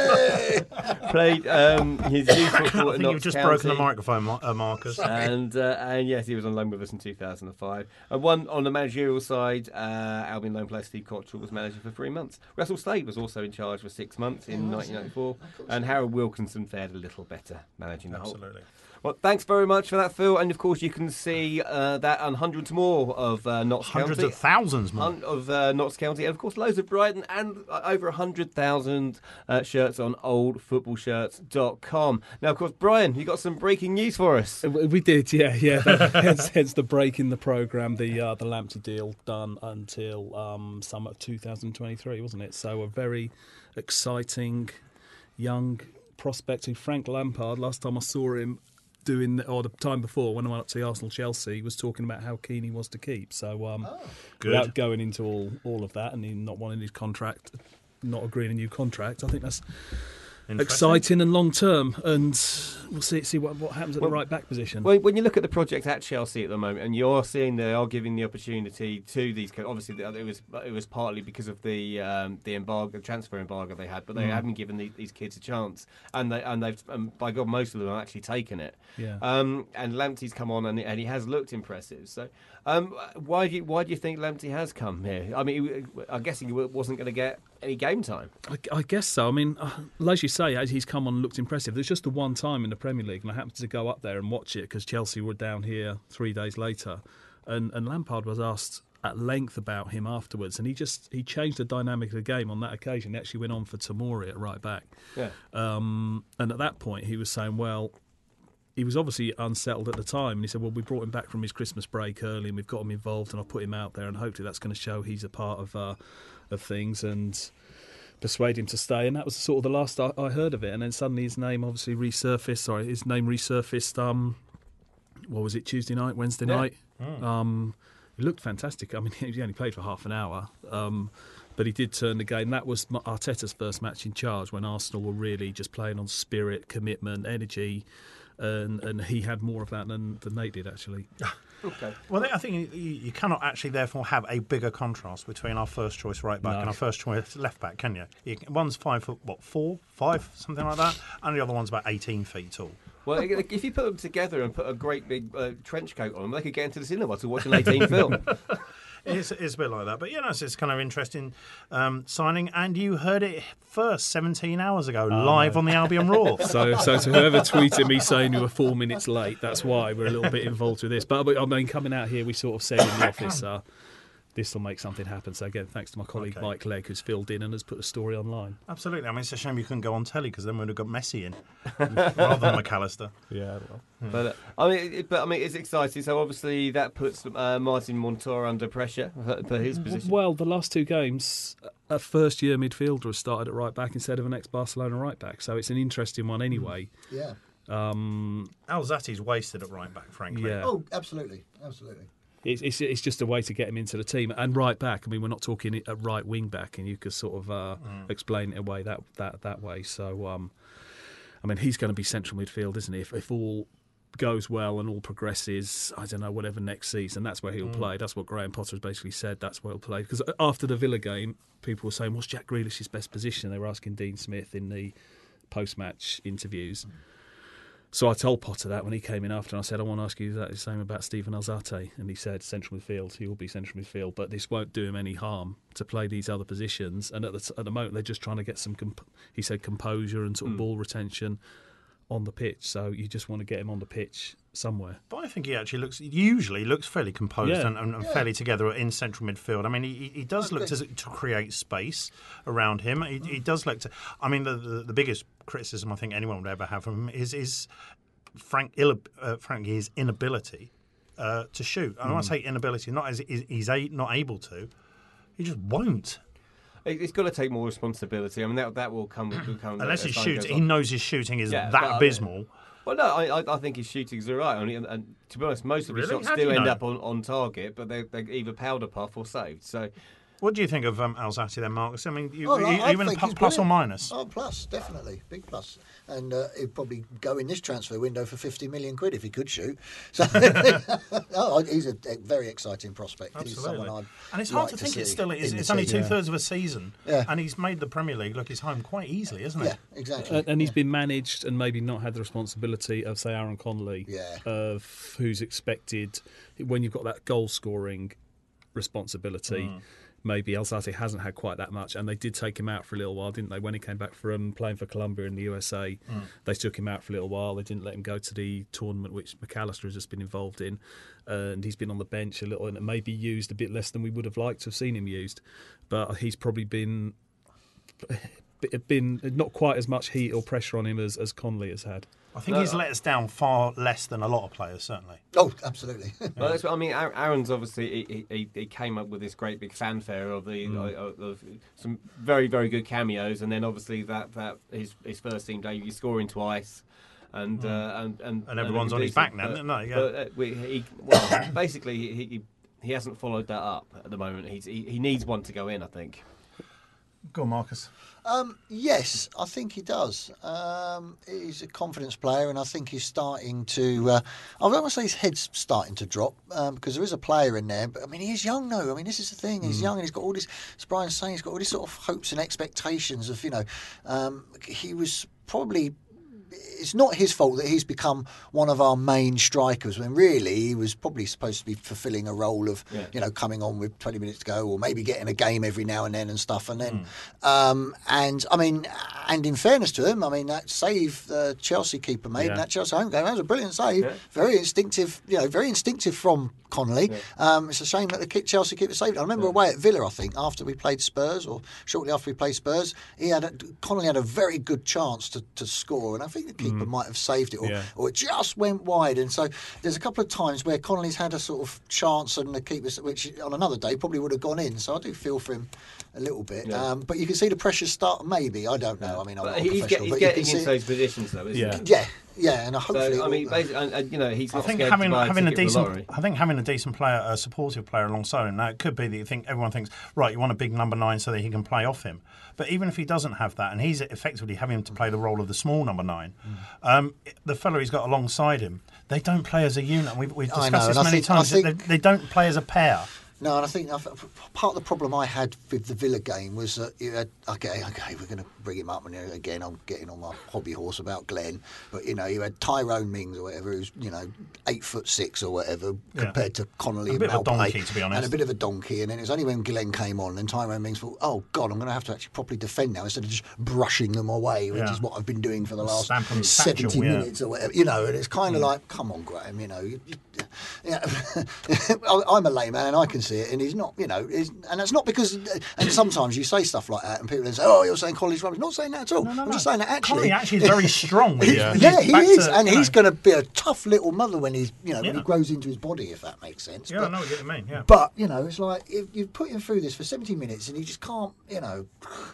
played um, his youth football I at think Notts you've just County. broken the microphone, Mar- uh, Marcus. And uh, and yes, he was on loan with us in two thousand five. And one on the managerial side, uh, Albion loan player Steve Cottrell was manager for three months. Russell Slade was also in charge for six months in nineteen ninety-four, and Harold Wilkinson fared a little better managing the whole. Absolutely. Well, thanks very much for that, Phil. And of course, you can see uh, that and hundreds more of uh, Notts Hundreds County. of thousands more. Hun- of uh, Notts County, and of course loads of Brighton, and uh, over one hundred thousand uh, shirts on old football shirts dot com. Now, of course, Brian, you got some breaking news for us. Uh, We did, yeah, yeah. That, hence, hence the break in the programme, the uh, the Lamptey deal done until um, summer two thousand twenty-three, wasn't it? So a very exciting young prospect who Frank Lampard, last time I saw him doing, or the time before when I went up to the Arsenal Chelsea, was talking about how keen he was to keep. So um, Good. without going into all, all of that and him not wanting his contract, not agreeing a new contract, I think that's Interesting. exciting and long term, and we'll see see what, what happens at Well, the right back position. Well, when you look at the project at Chelsea at the moment, and you're seeing they are giving the opportunity to these. Obviously, it was it was partly because of the um, the embargo, the transfer embargo they had, but they Mm. haven't given the, these kids a chance, and they and they've um, by God, most of them have actually taken it. Yeah. Um, and Lamptey's come on, and, and he has looked impressive. So, um, why do you why do you think Lamptey has come here? I mean, I'm guessing he wasn't going to get any game time. I, I guess so. I mean, uh, as you say, as he's come on and looked impressive. There's just the one time in the Premier League, and I happened to go up there and watch it because Chelsea were down here three days later, and, and Lampard was asked at length about him afterwards, and he just he changed the dynamic of the game on that occasion. He actually went on for Tomori at right back, Yeah. um, and at that point he was saying, well, he was obviously unsettled at the time, and he said, well, we brought him back from his Christmas break early, and we've got him involved, and I'll put him out there, and hopefully that's going to show he's a part of uh, of things, and persuade him to stay. And that was sort of the last I, I heard of it. And then suddenly his name obviously resurfaced. Sorry, his name resurfaced. Um, what was it? Tuesday night, Wednesday Yeah. night. Mm. Um, it looked fantastic. I mean, he only played for half an hour, um, but he did turn the game. That was Arteta's first match in charge when Arsenal were really just playing on spirit, commitment, energy, and and he had more of that than, than Nate did actually. Okay. Well, I think you, you cannot actually, therefore, have a bigger contrast between our first choice right back No. and our first choice left back, can you? you can, one's five foot, what, four, five, something like that, and the other one's about eighteen feet tall. Well, if you put them together and put a great big uh, trench coat on them, they could get into the cinema to watch an eighteen film. It's, it's a bit like that, but you know, it's, it's kind of interesting um, signing. And you heard it first seventeen hours ago, live on the Albion Raw. So, so to whoever tweeted me saying you were four minutes late, that's why we're a little bit involved with this. But I mean, coming out here, we sort of said in the office, uh, this will make something happen. So again, thanks to my colleague Okay. Mike Legg, who's filled in and has put a story online. Absolutely. I mean, it's a shame you couldn't go on telly because then we'd have got Messi in rather than McAllister. Yeah, well. But uh, I mean, it, but I mean, it's exciting. So obviously that puts uh, Martin Montour under pressure for, for his position. Well, the last two games, a first-year midfielder has started at right back instead of an ex-Barcelona right back. So it's an interesting one anyway. Yeah. Um, Alzati's wasted at right back, frankly. Yeah. Oh, absolutely, absolutely. It's, it's it's just a way to get him into the team. And right back, I mean, we're not talking a right wing back, and you could sort of uh, mm. explain it away that that that way. So, um, I mean, he's going to be central midfield, isn't he? If, if all goes well and all progresses, I don't know, whatever next season, that's where he'll mm. play. That's what Graham Potter has basically said. That's where he'll play. Because after the Villa game, people were saying, "What's Jack Grealish's best position?" They were asking Dean Smith in the post-match interviews. Mm. So I told Potter that when he came in after, and I said, I want to ask you that the same about Stephen Alzate. And he said, central midfield, he will be central midfield, but this won't do him any harm to play these other positions. And at the, at the moment, they're just trying to get some, comp- he said, composure and sort of mm. ball retention on the pitch. So you just want to get him on the pitch somewhere. But I think he actually looks, usually looks fairly composed yeah. and, and yeah. fairly together in central midfield. I mean, he, he does look to, to create space around him. He, he does look to, I mean, the, the, the biggest criticism I think anyone would ever have from him is, is Frank, uh, frankly, his inability uh, to shoot. And mm. when I say inability, not as he's a, not able to, he just won't. It's got to take more responsibility. I mean, that that will come. Will come Unless he's shooting, he knows his shooting is yeah, that but, abysmal. Well, no, I, I think his shooting's all right. I mean, and, and to be honest, most of his really? shots How do, do end know? up on, on target, but they're, they're either powder puff or saved. So, what do you think of um, Alzate then, Marcus? I mean, you, oh, you, I you went think plus or minus? Oh, plus, definitely, big plus. And uh, he'd probably go in this transfer window for fifty million quid if he could shoot. So, oh, he's a, a very exciting prospect. Absolutely. He's someone I'd and it's hard like to think to it's still it's, it's only only two thirds yeah. of a season, yeah. and he's made the Premier League look his home quite easily, isn't yeah, it? Yeah, exactly. And, and he's yeah. been managed and maybe not had the responsibility of, say, Aaron Connolly, yeah. of who's expected when you've got that goal scoring responsibility. Mm. Maybe Alzate hasn't had quite that much, and they did take him out for a little while, didn't they? When he came back from playing for Colombia in the U S A, mm. they took him out for a little while. They didn't let him go to the tournament, which McAllister has just been involved in, uh, and he's been on the bench a little, and maybe used a bit less than we would have liked to have seen him used. But he's probably been been not quite as much heat or pressure on him as, as Connolly has had. I think no, he's let us down far less than a lot of players, certainly. Oh, absolutely. Well, that's, I mean, Aaron's obviously he, he, he came up with this great big fanfare of the mm. of, of some very very good cameos, and then obviously that, that his his first team debut, scoring twice, and mm. uh, and, and and everyone's and on his back now, isn't it? Yeah. But uh, we, he, well, basically he, he he hasn't followed that up at the moment. He's he, he needs one to go in, I think. Go on, Marcus. Um, yes, I think he does. Um, he's a confidence player, and I think he's starting to. Uh, I don't want to say his head's starting to drop um, because there is a player in there. But I mean, he is young, though. I mean, this is the thing. He's mm. young, and he's got all this. As Brian's saying, he's got all these sort of hopes and expectations of, you know, um, he was probably. It's not his fault that he's become one of our main strikers when really he was probably supposed to be fulfilling a role of, yeah. you know, coming on with twenty minutes to go or maybe getting a game every now and then and stuff. And then, mm. um, and I mean, and in fairness to him, I mean, that save the Chelsea keeper made, yeah. and that Chelsea home game, that was a brilliant save. Yeah. Very instinctive, you know, very instinctive from Connolly. Yeah. Um, it's a shame that the Chelsea keeper saved it. I remember yeah. away at Villa, I think, after we played Spurs or shortly after we played Spurs, he had a, Connolly had a very good chance to, to score, and I think the keeper mm. might have saved it or, yeah. or it just went wide. And so there's a couple of times where Connolly's had a sort of chance and the keeper, which on another day probably would have gone in. So I do feel for him a little bit. Yeah. Um, but you can see the pressure start, maybe. I don't know. I mean, I'm but not he's a get, professional. he's but getting you can into see those positions, though, isn't yeah. he? Yeah. Yeah, and hopefully. So, I mean, basically, and, and, you know, he's not I think scared having to buy a having a ticket for the decent, lottery. I think having a decent player, a supportive player alongside him. Now it could be that you think everyone thinks, right, you want a big number nine so that he can play off him. But even if he doesn't have that, and he's effectively having to play the role of the small number nine, mm. um, the fellow he's got alongside him, they don't play as a unit. We've, we've discussed know, this I many think, times. think, they, they don't play as a pair. No, and I think part of the problem I had with the Villa game was that you had, okay, okay, we're going to bring him up, and again, I'm getting on my hobby horse about Glenn, but you know, you had Tyrone Mings or whatever, who's you know eight foot six or whatever yeah. compared to Connolly a and bit Malpay, of a donkey, to be honest, and a bit of a donkey. And then it was only when Glenn came on, and Tyrone Mings thought, oh God, I'm going to have to actually properly defend now instead of just brushing them away, which yeah. is what I've been doing for the last seventy satchel, minutes yeah. or whatever, you know. And it's kind of mm. like, come on, Graham, you know, you, you, yeah. I'm a layman and I can see it, and he's not. You know, and that's not because. And sometimes you say stuff like that, and people say, "Oh, you're saying Connolly's rubbish." Not saying that at all. No, no, I'm no. just saying that actually. Connolly actually is very strong. With yeah, yeah he is, to, and he's going to be a tough little mother when he's, you know, yeah. when he grows into his body, if that makes sense. Yeah, but, I know what you mean. Yeah, but you know, it's like if you put him through this for seventy minutes, and he just can't, you know.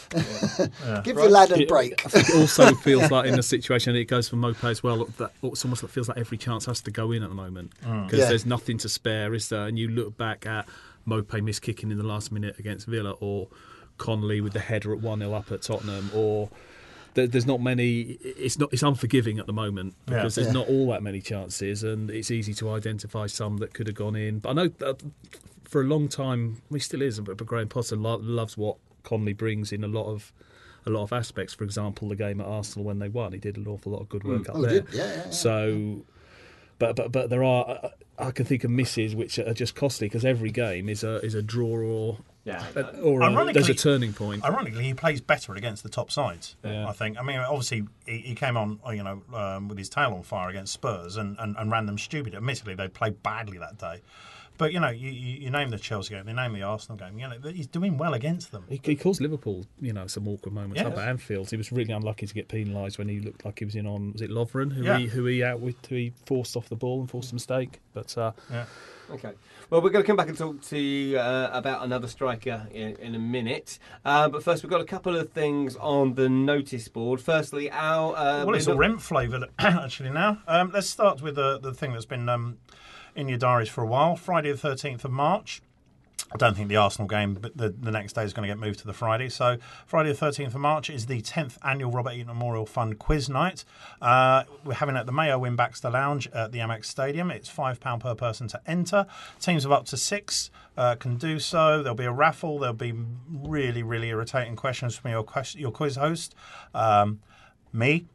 Yeah. Give the lad a break. I think it also feels like in the situation, and it goes for Mopé as well, that it's almost like feels like every chance has to go in at the moment because mm. yeah. there's nothing to spare, is there? And you look back at Mopé miss kicking in the last minute against Villa, or Connolly with the header at one nil up at Tottenham, or there's not many. It's not. It's unforgiving at the moment because yeah. there's yeah. not all that many chances, and it's easy to identify some that could have gone in. But I know that for a long time, he still is. But Graham Potter lo- loves what Connolly brings in a lot of a lot of aspects. For example, the game at Arsenal when they won, he did an awful lot of good work mm. up oh, there. Did? Yeah, yeah, yeah. So, but but but there are. I can think of misses which are just costly because every game is a is a draw or. Yeah, or a, there's a turning point. Ironically, he plays better against the top sides. Yeah. I think. I mean, obviously, he, he came on, you know, um, with his tail on fire against Spurs and, and, and ran them stupid. Admittedly, they played badly that day. But, you know, you, you, you name the Chelsea game, you name the Arsenal game, you know, he's doing well against them. He, he caused Liverpool, you know, some awkward moments yes. up at Anfield. He was really unlucky to get penalised when he looked like he was in on, was it Lovren, who, yeah. he, who he out with, who he forced off the ball and forced a mistake. But, uh, yeah. Okay. Well, we're going to come back and talk to you uh, about another striker in, in a minute. Uh, but first, we've got a couple of things on the notice board. Firstly, our... Uh, well, it's all rent flavoured, actually, now. Um, let's start with the, the thing that's been um, in your diaries for a while. Friday the thirteenth of March. I don't think the Arsenal game, but the, the next day is going to get moved to the Friday. So Friday the thirteenth of March is the tenth annual Robert Eaton Memorial Fund Quiz Night. Uh, we're having it at the Mayo Win Baxter Lounge at the Amex Stadium. It's five pounds per person to enter. Teams of up to six uh, can do so. There'll be a raffle. There'll be really, really irritating questions from your, quest- your quiz host, um, me.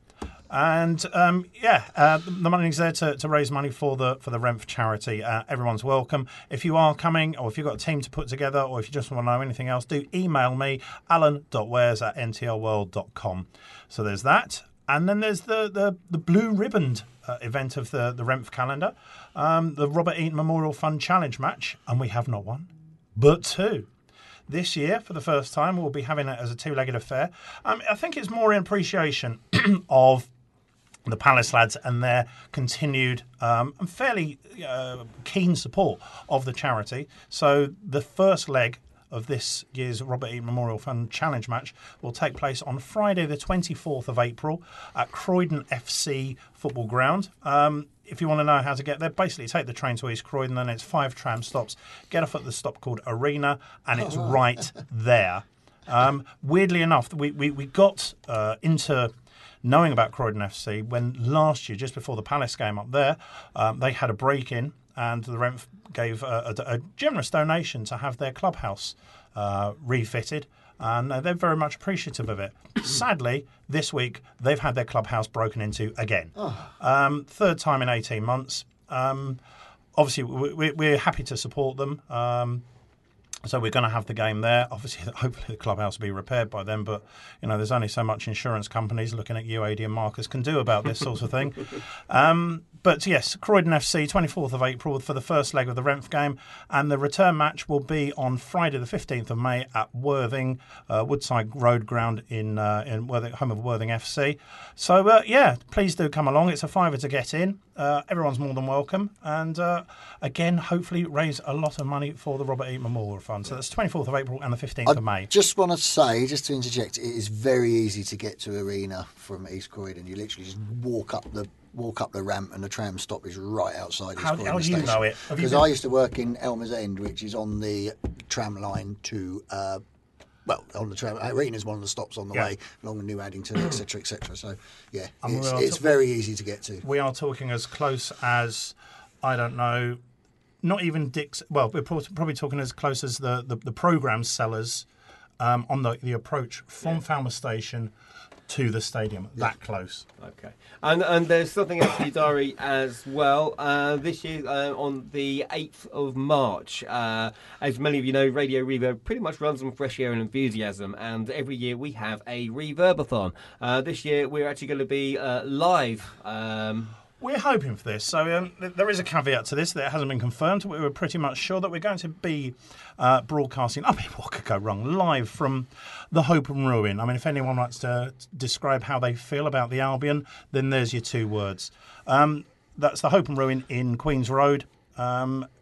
And um, yeah, uh, the money's there to, to raise money for the for the Renf charity. Uh, everyone's welcome. If you are coming, or if you've got a team to put together, or if you just want to know anything else, do email me, alan dot wares at n t l world dot com. So there's that. And then there's the, the, the blue ribboned uh, event of the, the Renf calendar, um, the Robert Eaton Memorial Fund Challenge match. And we have not one, but two. This year, for the first time, we'll be having it as a two-legged affair. Um, I think it's more in appreciation of the Palace lads and their continued um, and fairly uh, keen support of the charity. So the first leg of this year's Robert Eaton Memorial Fund Challenge match will take place on Friday the twenty-fourth of April at Croydon F C Football Ground. Um, if you want to know how to get there, basically take the train to East Croydon, then it's five tram stops. Get off at the stop called Arena, and it's right there. Um, weirdly enough, we, we, we got uh, into... knowing about Croydon F C when last year, just before the Palace game up there, um, they had a break-in and the Renf gave a, a, a generous donation to have their clubhouse uh, refitted, and uh, they're very much appreciative of it. Sadly, this week they've had their clubhouse broken into again. Oh. Um, third time in eighteen months. Um, obviously, we, we're happy to support them. Um, So we're going to have the game there. Obviously, hopefully the clubhouse will be repaired by then. But, you know, there's only so much insurance companies looking at U A D and Marcus can do about this sort of thing. Um, but, yes, Croydon F C, twenty-fourth of April for the first leg of the Renf game. And the return match will be on Friday the fifteenth of May at Worthing, uh, Woodside Road Ground in, uh, in Worthing, home of Worthing F C. So, uh, yeah, please do come along. It's a fiver to get in. Uh, everyone's more than welcome. And, uh, again, hopefully raise a lot of money for the Robert Eaton Memorial Fund. So that's twenty-fourth of April and the fifteenth I of May. Just want to say, just to interject, it is very easy to get to Arena from East Croydon. You literally just walk up the walk up the ramp, and the tram stop is right outside East how, Croydon how do you station. know it? Because I used to work in Elmer's End, which is on the tram line to. Uh, Well, on the tram, Arena is one of the stops on the yeah. way along the New Addington, et cetera, et cetera. So, yeah, and it's, it's talk- very easy to get to. We are talking as close as, I don't know, not even Dick's. Well, we're probably talking as close as the, the, the programme sellers um, on the, the approach from yeah. Falmouth Station to the stadium. Yeah. That close. Okay. And and there's something else in your diary as well. Uh, this year, uh, on the eighth of March, uh, as many of you know, Radio Reverb pretty much runs on fresh air and enthusiasm. And every year we have a Reverbathon. Uh, this year we're actually going to be uh, live. Um, We're hoping for this. So um, there is a caveat to this that it hasn't been confirmed. We were pretty much sure that we're going to be uh, broadcasting, I mean, what could go wrong, live from the Hope and Ruin. I mean, if anyone wants to describe how they feel about the Albion, then there's your two words. Um, that's the Hope and Ruin in Queen's Road. Um,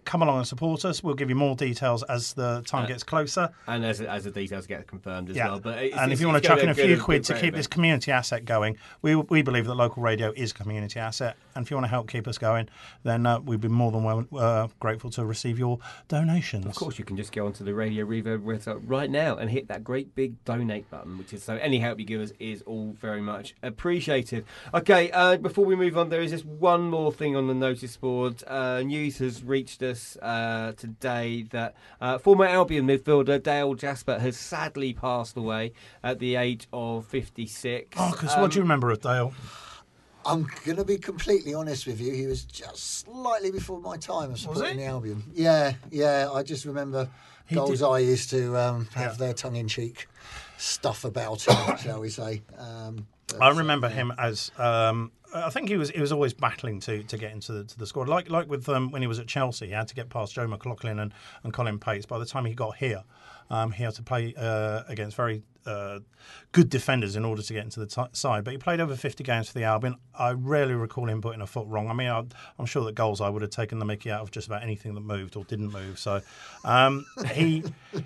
come along and support us. We'll give you more details as the time Uh, gets closer. And as as the details get confirmed as Yeah. well. But it's, and it's, if you want it's to chuck gonna in a be few good- quid good to great keep event. this community asset going, we we believe that local radio is a community asset. And if you want to help keep us going, then uh, we'd be more than well, uh, grateful to receive your donations. Of course, you can just go onto the Radio Reverb website right now and hit that great big donate button, which is so any help you give us is all very much appreciated. Okay, uh, before we move on, there is just one more thing on the notice board. Uh, news has reached us uh, today that uh, former Albion midfielder Dale Jasper has sadly passed away at the age of fifty-six. Marcus, Um, what do you remember of Dale? I'm going to be completely honest with you. He was just slightly before my time of supporting he? the Albion. Yeah, yeah. I just remember He goals did- I used to um, have Yeah. their tongue-in-cheek stuff about him, shall we say. Um, but, I remember uh, him as um, I think he was he was always battling to, to get into the, to the squad. Like like with um, when he was at Chelsea, he had to get past Joe McLaughlin and, and Colin Pates. By the time he got here, um, he had to play uh, against very uh, good defenders in order to get into the t- side. But he played over fifty games for the Albion. I rarely recall him putting a foot wrong. I mean, I, I'm sure that goals I would have taken the mickey out of just about anything that moved or didn't move. So um, he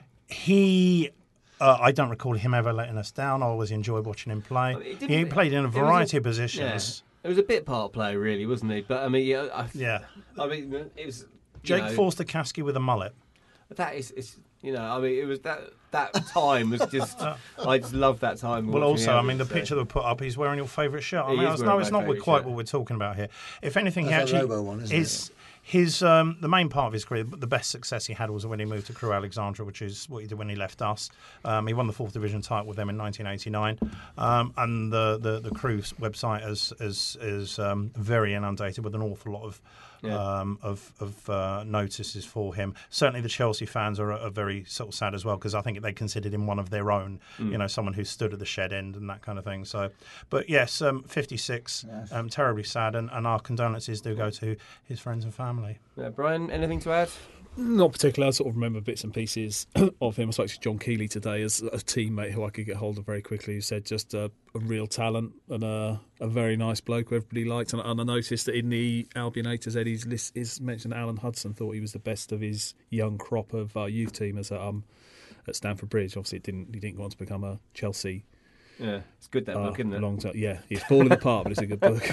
he. Uh, I don't recall him ever letting us down. I always enjoyed watching him play. I mean, it didn't- He played in a it was variety a- of positions. Yeah. It was a bit part player, really, wasn't he? But I mean, yeah, I, Yeah. I mean, it was. you Jake know, Forster-Kasky with a mullet. That is, it's, you know, I mean, it was that that time was just. I just love that time. Well, watching also, I Albion, mean, the so. picture that we put up, he's wearing your favourite shirt. I He mean, is it's, wearing no, it's my not what- favourite quite shirt. what we're talking about here. If anything, That's he that actually Robo one, isn't his his um, the main part of his career, the best success he had was when he moved to Crewe Alexandra, which is what he did when he left us. Um, he won the fourth division title with them in nineteen eighty-nine, um, and the the, the Crewe website is is is um, very inundated with an awful lot of. Yeah. Um, of of uh, notices for him. Certainly, the Chelsea fans are, are very sort of sad as well because I think they considered him one of their own. Mm. You know, someone who stood at the shed end and that kind of thing. So, but yes, um, fifty-six, Yes. um, terribly sad, and, and our condolences do go to his friends and family. Yeah, Brian, anything to add? Not particularly. I sort of remember bits and pieces of him. I spoke to John Keeley today as a teammate who I could get hold of very quickly, who said just a, a real talent and a, a very nice bloke who everybody liked. And, and I noticed that in the Albionators Eddie's list is mentioned Alan Hudson thought he was the best of his young crop of uh, youth teamers at, um, at Stamford Bridge. Obviously, it didn't he didn't go on to become a Chelsea. Yeah, it's good that Uh, book, isn't it? long time. Yeah, he's falling apart, but it's a good book.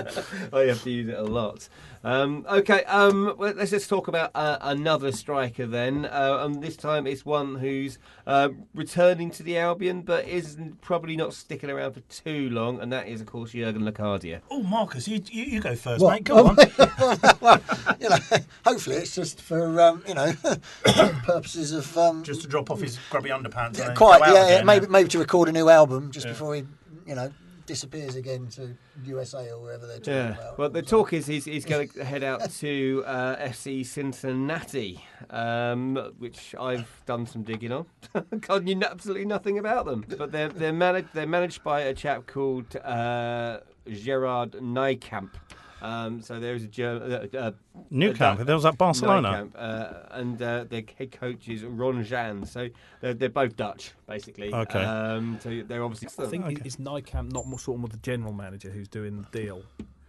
I have to use it a lot. Um, okay, um, well, let's just talk about uh, another striker then. Uh, and this time it's one who's uh, returning to the Albion, but is probably not sticking around for too long, and that is, of course, Jurgen Locadia. Oh, Marcus, you you, you go first, What? mate. Go on. you know, hopefully it's just for um, you know purposes of um, Just to drop off his grubby underpants. yeah, and then quite go out yeah, yeah again, maybe maybe to record a new album just Yeah. before he you know disappears again to U S A or wherever they're talking Yeah. about. Well, the talk is he's, he's going to head out to uh, F C Cincinnati, um, which I've done some digging on. God, knew absolutely nothing about them. But they're they're managed they're managed by a chap called uh, Gerard Nijkamp. Um, so there's a German. Uh, uh, New uh, camp. There was at Barcelona. Nijkamp, uh, and uh, their head coach is Ron Jan. So they're, they're both Dutch, basically. Okay. Um, so they're obviously. I think Okay. it's Nijkamp, not more sort of more the general manager who's doing the deal,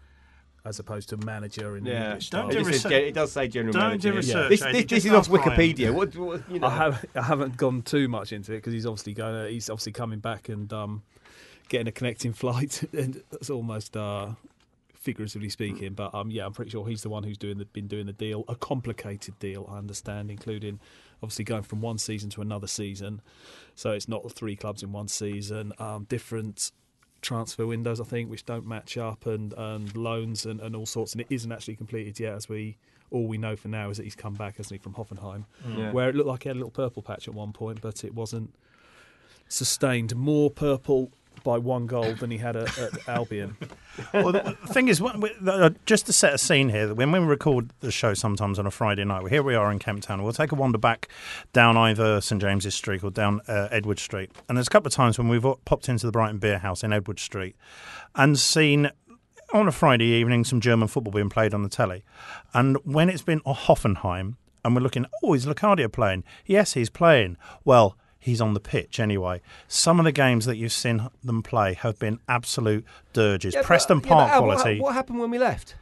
as opposed to manager in the Yeah, English Don't style. it, do just says research. gen- it does say general Don't manager. do research, This, Eddie, this, this just is off ask Brian. Wikipedia. What, what you know? I have I haven't gone too much into it because he's obviously going. Uh, he's obviously coming back and um, getting a connecting flight, and that's almost uh, figuratively speaking. But um, yeah, I'm pretty sure he's the one who's doing the, been doing the deal, a complicated deal, I understand, including obviously going from one season to another season. So it's not three clubs in one season, um, different transfer windows, I think, which don't match up, and, and loans and, and all sorts. And it isn't actually completed yet, as we all we know for now is that he's come back, hasn't he, from Hoffenheim, Yeah. where it looked like he had a little purple patch at one point, but it wasn't sustained. More purple by one goal than he had at, at Albion. Well, the thing is, when we- uh, just to set a scene here, when we record the show sometimes on a Friday night, here we are in Kemp Town. We'll take a wander back down either St James's Street or down uh, Edward Street. And there's a couple of times when we've popped into the Brighton Beer House in Edward Street and seen on a Friday evening some German football being played on the telly. And when it's been Hoffenheim and we're looking, oh, is Locadia playing? Yes, he's playing. Well, he's on the pitch anyway. Some of the games that you've seen them play have been absolute dirges. Yeah, but- Preston yeah, but Park Al, what- quality. What, happened when we left?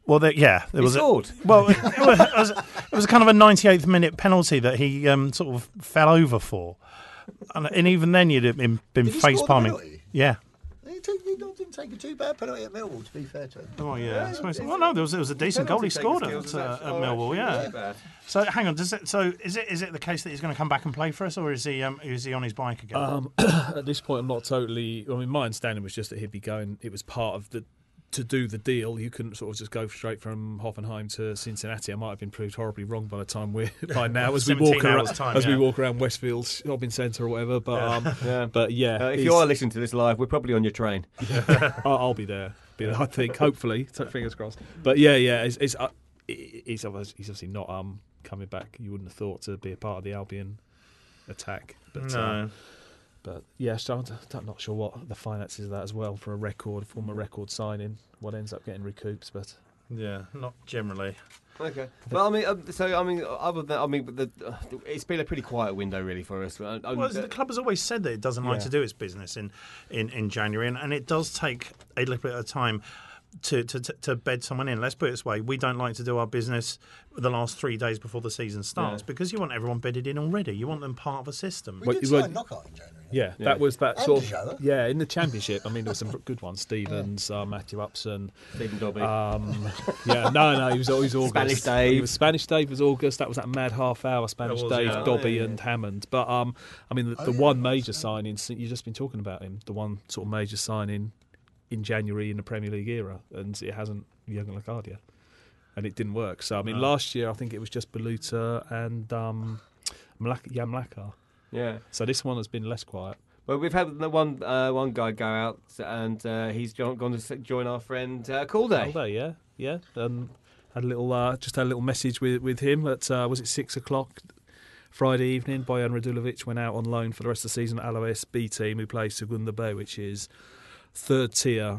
Well, there, yeah, there He was scored. A, well, it, it, was, it was a kind of a ninety-eighth minute penalty that he um, sort of fell over for, and, and even then you'd have been, been Did he face score the palming. penalty? Yeah. He, took, he didn't take a too bad penalty at Millwall, to be fair to him. Oh yeah. Yeah, I suppose- it's- well, no, there was there was a decent goal he Penalty scored taking at, skills uh, is at actually- Millwall. oh, Yeah. actually not bad. So hang on, does it, so is it is it the case that he's going to come back and play for us, or is he um, is he on his bike again? Um, at this point, I'm not totally. I mean, my understanding was just that he'd be going. It was part of the to do the deal. You couldn't sort of just go straight from Hoffenheim to Cincinnati. I might have been proved horribly wrong by the time we're by now as we walk seventeen around hours time, as we yeah. walk around Westfield shopping centre or whatever. But Yeah. um, Yeah. but yeah, Uh, if he's- you are listening to this live, we're probably on your train. I'll, I'll be there. Be there, I think, hopefully. So fingers crossed. But yeah, yeah, it's, it's uh, he's obviously, he's obviously not um coming back. You wouldn't have thought to be a part of the Albion attack. But no. uh, but yeah, so I'm, I'm not sure what the finances of that as well for a record, former record signing. What ends up getting recouped, but Yeah, not generally. Okay. Well, I mean, um, so I mean, other than I mean, the, uh, it's been a pretty quiet window really for us. Uh, um, Well, the club has always said that it doesn't like Yeah. to do its business in, in, in January, and, and it does take a little bit of time to, to, to, to bed someone in. Let's put it this way: we don't like to do our business the last three days before the season starts Yeah. because you want everyone bedded in already. You want them part of a system. We Well, did you sign won't- Knockout in January. yeah, Yeah. that was that And sort Joe. of yeah in the Championship. I mean, there were some good ones: Stevens, uh, Matthew Upson. Stephen Dobby. Um, yeah, no, no, he was always August. Spanish Dave. He was Spanish Dave was August. That was that mad half hour Spanish was, Dave, yeah. Dobby, Oh, yeah, and Hammond. But um, I mean, the, Oh, the yeah, one that's major right. signing you've just been talking about him. The one sort of major signing in January in the Premier League era, and it hasn't Jürgen Locadia, and it didn't work. So I mean, No. last year I think it was just Beluta and um, Mlak- Jan Mlakar. yeah. So this one has been less quiet. Well, we've had the one uh, one guy go out, and uh, he's jo- gone to s- join our friend uh, Calday. All day, yeah, yeah. Um, had a little, uh, just had a little message with with him at uh, was it six o'clock Friday evening. Bojan Radulovic went out on loan for the rest of the season at Alaves B team, who plays Segunda B, which is third tier,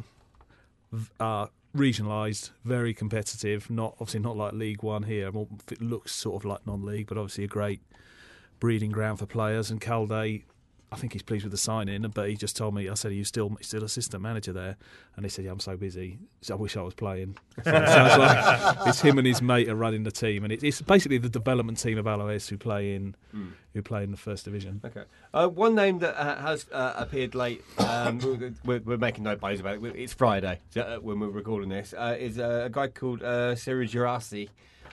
v- uh, regionalised, very competitive. Not obviously not like League One here. More- It looks sort of like non-league, but obviously a great breeding ground for players. And Calday, I think he's pleased with the signing, but he just told me, I said, are you still still assistant manager there? And he said, yeah, I'm so busy. So I wish I was playing. So it sounds like it's him and his mate are running the team, and it, it's basically the development team of Alaves who play in Mm. who play in the first division. Okay. Uh, one name that uh, has uh, appeared late, um, we're, we're making no bones about it. It's Friday uh, when we're recording this. Uh, is uh, a guy called uh, Siri Girassi.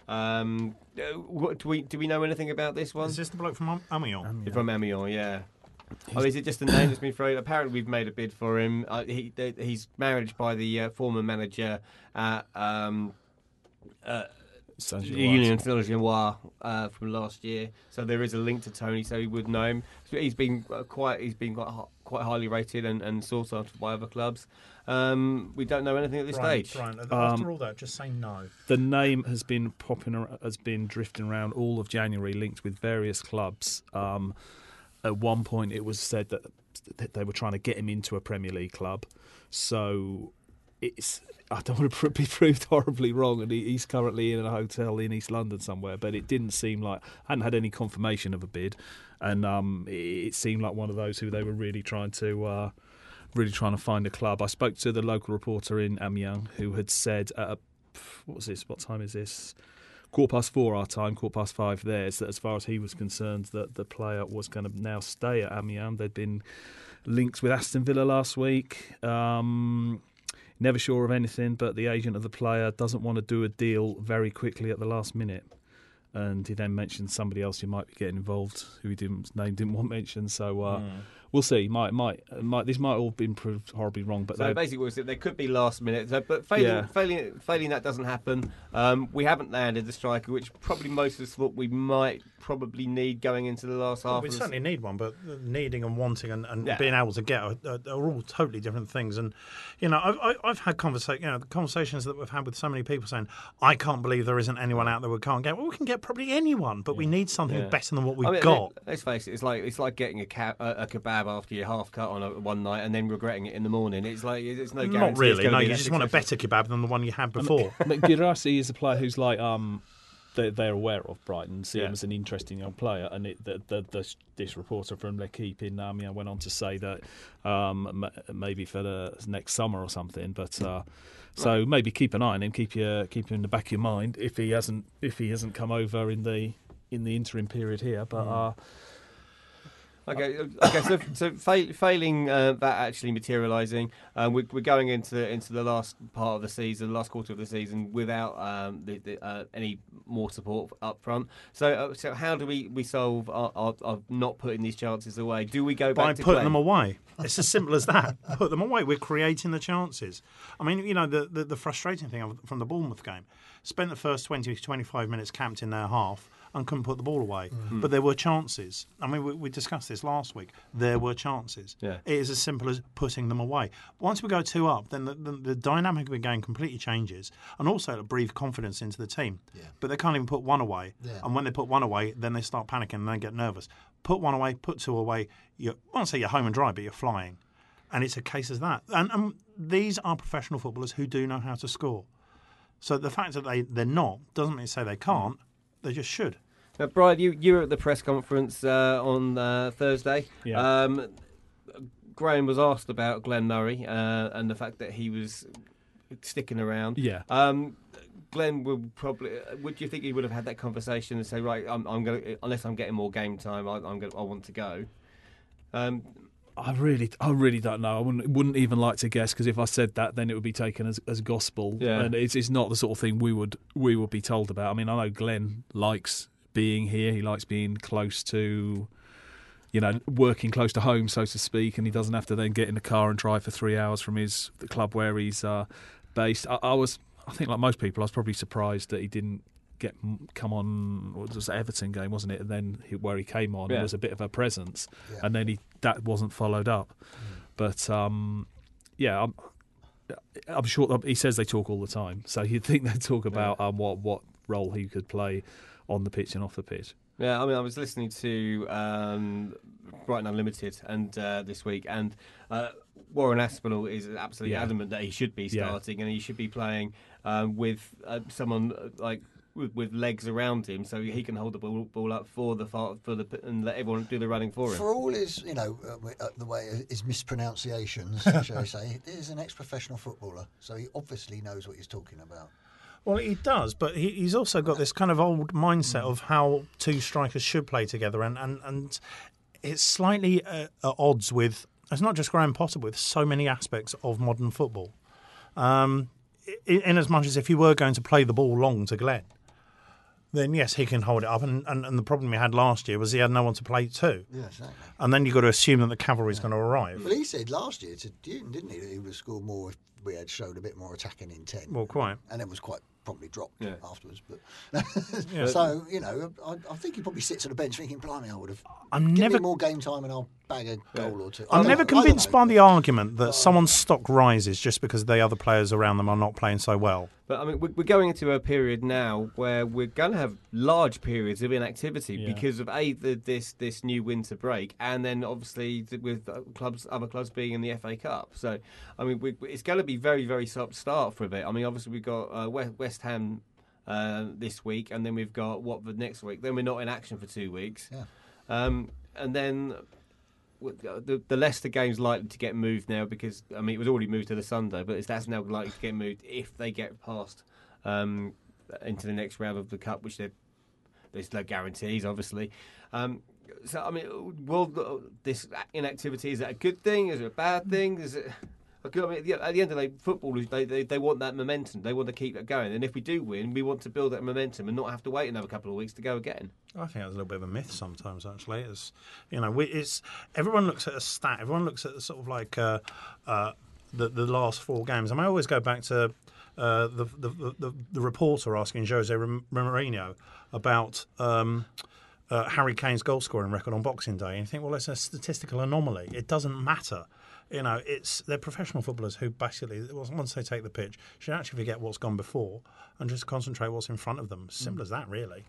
Um, uh, what, do we do we know anything about this one? Is this the bloke from Am- Amiens? From Amiens, yeah. Oh, is it just a name that's been thrown? Apparently, we've made a bid for him. Uh, he, th- he's managed by the uh, former manager at um, uh, Saint-Gilloise. Union Saint-Gilloise uh, from last year. So there is a link to Tony, so he would know him. So he's been uh, quite he's been quite hi- quite highly rated and, and sought after by other clubs. Um, we don't know anything at this Brian, stage. Brian, Um, after all that, just say no. The name has been popping, ar- has been drifting around all of January, linked with various clubs. Um, at one point, it was said that that they were trying to get him into a Premier League club. So it's I don't want to be proved horribly wrong, and he, he's currently in a hotel in East London somewhere. But it didn't seem like I hadn't had any confirmation of a bid, and um, it, it seemed like one of those who they were really trying to. Uh, Really trying to find a club. I spoke to the local reporter in Amiens who had said, at a, what was this? What time is this? Quarter past four our time, quarter past five theirs. That as far as he was concerned, that the player was going to now stay at Amiens. There'd been links with Aston Villa last week. Um, never sure of anything, but the agent of the player doesn't want to do a deal very quickly at the last minute. And he then mentioned somebody else who might be getting involved, who he didn't name didn't want mentioned. So uh, Mm. we'll see. Might might might this might all been proved horribly wrong, but So they- basically, what we said, they could be last minute. So, but failing, Yeah. failing, failing that doesn't happen. Um, we haven't landed the striker, which probably most of us thought we might probably need going into the last Well, half. we of the certainly need one, but needing and wanting and, and Yeah. being able to get are, are, are all totally different things. And you know, I've, I- I've had conversation, you know, the conversations that we've had with so many people saying, "I can't believe there isn't anyone out there we can't get." Well, we can get probably anyone, but we need something Yeah. better than what we've I mean, got. Let's face it. It's like it's like getting a, ca- a, a kebab after your half cut on a, one night and then regretting it in the morning. It's like it's no guarantee. Not it's really. gonna No, be you that just want a successful. better kebab than the one you had before. But Girassi is a player who's like um, they're, they're aware of Brighton, see Yeah. him as an interesting young player, and it, the, the, the, this reporter from L'Equipe in um, you know, went on to say that um, m- maybe for the next summer or something. But uh, so maybe keep an eye on him, keep your keep him in the back of your mind if he hasn't if he hasn't come over in the in the interim period here. But uh, Okay, okay. So, so fail, failing uh, that actually materialising, um, we're, we're going into into the last part of the season, the last quarter of the season, without um, the, the, uh, any more support up front. So, uh, so how do we, we solve our, our, our not putting these chances away? Do we go back By to putting Glenn? them away. It's as simple as that. Put them away. We're creating the chances. I mean, you know, the, the, the frustrating thing of- from the Bournemouth game, spent the first twenty to twenty-five minutes camped in their half and couldn't put the ball away. Mm-hmm. But there were chances. I mean, we, we discussed this last week. There were chances. Yeah. It is as simple as putting them away. Once we go two up, then the, the, the dynamic of the game completely changes, and also it'll breathe confidence into the team. Yeah. But they can't even put one away. Yeah. And when they put one away, then they start panicking and they get nervous. Put one away, put two away. You're, I won't say you're home and dry, but you're flying. And it's a case of that. And, and these are professional footballers who do know how to score. So the fact that they, they're not doesn't mean to say they can't. They just should. Now, Brian, you, you were at the press conference uh, on uh, Thursday. Yeah. Um, Graham was asked about Glenn Murray uh, and the fact that he was sticking around. yeah. Um, Glenn would probably. Would you think he would have had that conversation and say, right, I'm, I'm going unless I'm getting more game time, I, I'm going, I want to go. Um, I really, I really don't know. I wouldn't, wouldn't even like to guess, because if I said that, then it would be taken as, as gospel, Yeah. and it's, it's not the sort of thing we would we would be told about. I mean, I know Glenn likes being here. He likes being close to, you know, working close to home, so to speak, and he doesn't have to then get in the car and drive for three hours from his the club where he's uh, based. I, I was, I think, like most people, I was probably surprised that he didn't get come on. It was the Everton game, wasn't it? And then he, where he came on, Yeah. it was a bit of a presence, Yeah. and then he that wasn't followed up. But um, yeah, I'm, I'm sure that he says they talk all the time, so you'd think they talk about um, what what role he could play on the pitch and off the pitch. Yeah, I mean, I was listening to um, Brighton Unlimited and uh, this week, and uh, Warren Aspinall is absolutely Yeah. adamant that he should be Yeah. starting and he should be playing um, with uh, someone uh, like with, with legs around him, so he can hold the ball, ball up for the far- for the and let everyone do the running for him. For all his, you know, uh, uh, the way his mispronunciations, shall I say, he's an ex-professional footballer, so he obviously knows what he's talking about. Well, he does, but he, he's also got this kind of old mindset of how two strikers should play together, and, and, and it's slightly uh, at odds with, it's not just Graham Potter, with so many aspects of modern football. Um, in, in as much as if you were going to play the ball long to Glenn, then yes, he can hold it up. And, and, and the problem he had last year was he had no one to play to. Yeah, exactly. And then you've got to assume that the cavalry's going to arrive. Well, he said last year to Dune, didn't he, that he would have scored more if we had showed a bit more attacking intent. Well, quite. And then was quite promptly dropped Yeah. afterwards. But so you know, I, I think he probably sits on the bench thinking, "Blimey, I would have I'm give never- me more game time and I'll bag a goal or two." I I'm don't never know, I don't convinced know. by the argument that someone's stock rises just because the other players around them are not playing so well. But I mean, we're we're going into a period now where we're going to have large periods of inactivity Yeah. because of a the, this this new winter break, and then obviously th- with uh, clubs, other clubs being in the F A Cup. So, I mean, we, it's going to be very very stop start for a bit. I mean, obviously we've got uh, West, West Ham uh, this week, and then we've got Watford next week. Then we're not in action for two weeks, Yeah. um, and then. The, the Leicester game's likely to get moved now because I mean it was already moved to the Sunday, but it's, that's now likely to get moved if they get past um, into the next round of the cup, which there's no guarantees, obviously. Um, so I mean, will this inactivity, is that a good thing? Is it a bad thing? Is it? I mean, at the at the end of the day, footballers they, they they want that momentum. They want to keep it going, and if we do win, we want to build that momentum and not have to wait another couple of weeks to go again. I think that's a little bit of a myth sometimes. Actually, it's you know, we, it's everyone looks at a stat. Everyone looks at sort of like uh, uh, the the last four games. I mean, I always go back to uh, the, the the the reporter asking Jose Mourinho about um, uh, Harry Kane's goal scoring record on Boxing Day, and you think, well, it's a statistical anomaly. It doesn't matter. You know, it's they're professional footballers who basically, once they take the pitch, should actually forget what's gone before and just concentrate what's in front of them. Simple as that, really.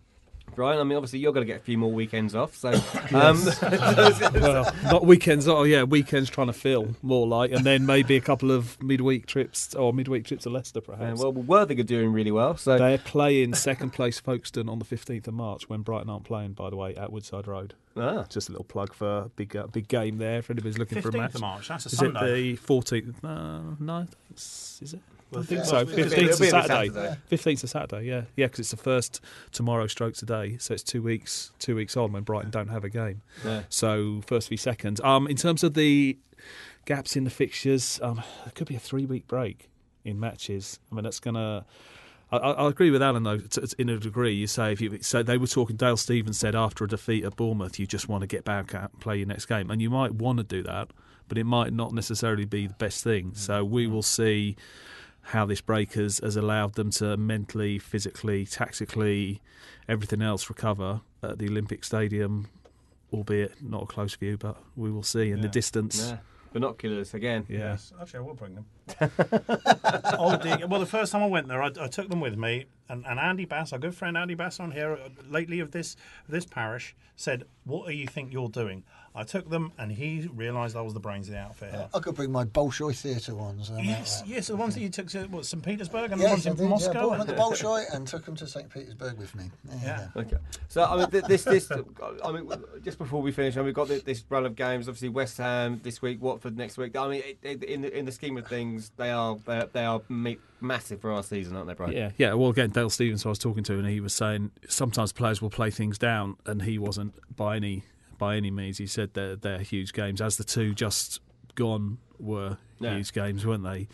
Brian, I mean, obviously you're going to get a few more weekends off, so um, Well, not weekends. Oh yeah, weekends trying to fill more like, and then maybe a couple of midweek trips or midweek trips to Leicester, yeah, perhaps. well, Worthing are doing really well. So They're playing second place Folkestone on the fifteenth of March when Brighton aren't playing, by the way, at Woodside Road. ah, Just a little plug for a big uh, big game there if anybody's looking for a fifteenth match. of March, that's a Is Sunday. it the fourteenth? Uh, no, I think it's, is it? Well, I think yeah. so. It'll be- it'll fifteenth be is a Saturday. Saturday. fifteenth is Saturday, yeah. Yeah, because it's the first tomorrow stroke today, so it's two weeks two weeks on when Brighton don't have a game. yeah. So first v second. Um, in terms of the gaps in the fixtures, um, there could be a three-week break in matches. I mean, that's going to... I, I agree with Alan, though, to, to, in a degree. You say if you so they were talking. Dale Stevens said after a defeat at Bournemouth, you just want to get back out and play your next game, and you might want to do that, but it might not necessarily be the best thing. So we will see how this break has, has allowed them to mentally, physically, tactically, everything else recover at the Olympic Stadium, albeit not a close view, but we will see in Yeah. the distance. yeah. Binoculars again. Yeah. Yes, actually, I will bring them. oh, dear. Well, the first time I went there, I, I took them with me, and, and Andy Bass, our good friend Andy Bass on here uh, lately of this this parish, said, "What do you think you're doing?" I took them, and he realised I was the brains of the outfit here. I could bring my Bolshoi Theatre ones. and I'm Yes, out yes, the ones that you took to what, Saint Petersburg and there. the Yes, ones I in did, yeah, Moscow. brought them at the Bolshoi and took them to Saint Petersburg with me. There you Yeah. go. Okay. So I mean, th- this this I mean, just before we finish, I mean, we've got this, this run of games. Obviously, West Ham this week, Watford next week. I mean, it, it, in the in the scheme of things, they are they are, they are ma- massive for our season, aren't they, Brian? Yeah, yeah. Well, again, Dale Stevens, who I was talking to, and he was saying sometimes players will play things down, and he wasn't by any by any means. He said they're they're huge games, as the two just gone were Yeah. huge games, weren't they?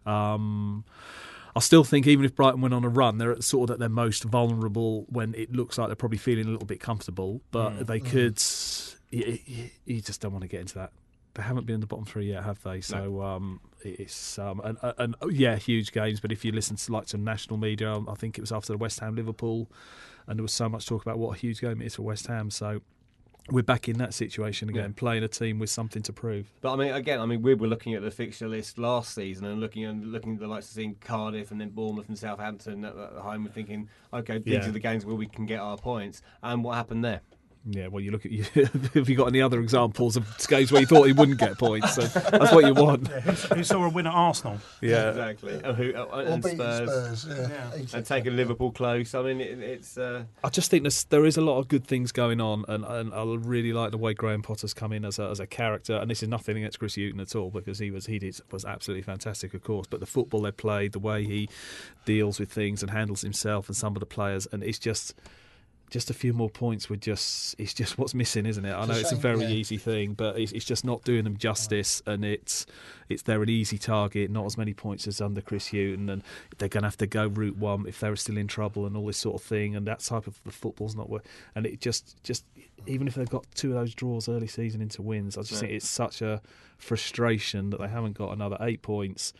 Um, I still think even if Brighton went on a run, they're at sort of at their most vulnerable when it looks like they're probably feeling a little bit comfortable, but Mm. they could. You, you- you just don't want to get into that. They haven't been in the bottom three yet, have they? So um, it's um, and, and oh, yeah, huge games. But if you listen to like some national media, I think it was after the West Ham Liverpool, and there was so much talk about what a huge game it is for West Ham. So we're back in that situation again, Yeah. playing a team with something to prove. But I mean, again, I mean, we were looking at the fixture list last season and looking and looking at the likes of seeing Cardiff and then Bournemouth and Southampton at, at home, and thinking, okay, these Yeah. are the games where we can get our points. And what happened there? Yeah, well, you look at you. Have you got any other examples of games where you thought he wouldn't get points? So that's what you want. Yeah, who, who saw a win at Arsenal? Yeah, Exactly. And, who, uh, Or and beating Spurs. Spurs. yeah. Yeah. Exactly. And taking Liverpool close. I mean, it, it's. Uh, I just think there's, there is a lot of good things going on, and, and I really like the way Graham Potter's come in as a, as a character. And this is nothing against Chris Hughton at all, because he was he did, was absolutely fantastic, of course. But the football they played, the way he deals with things and handles himself and some of the players, and it's just. Just a few more points would just, it's just what's missing, isn't it? I It's know a it's a shame, very yeah. easy thing, but it's, it's just not doing them justice, and it's it's they're an easy target, not as many points as under Chris Hughton, and they're going to have to go route one if they're still in trouble and all this sort of thing, and that type of the football's not work. And it just, just even if they've got two of those draws early season into wins, I just Yeah. think it's such a frustration that they haven't got another eight points,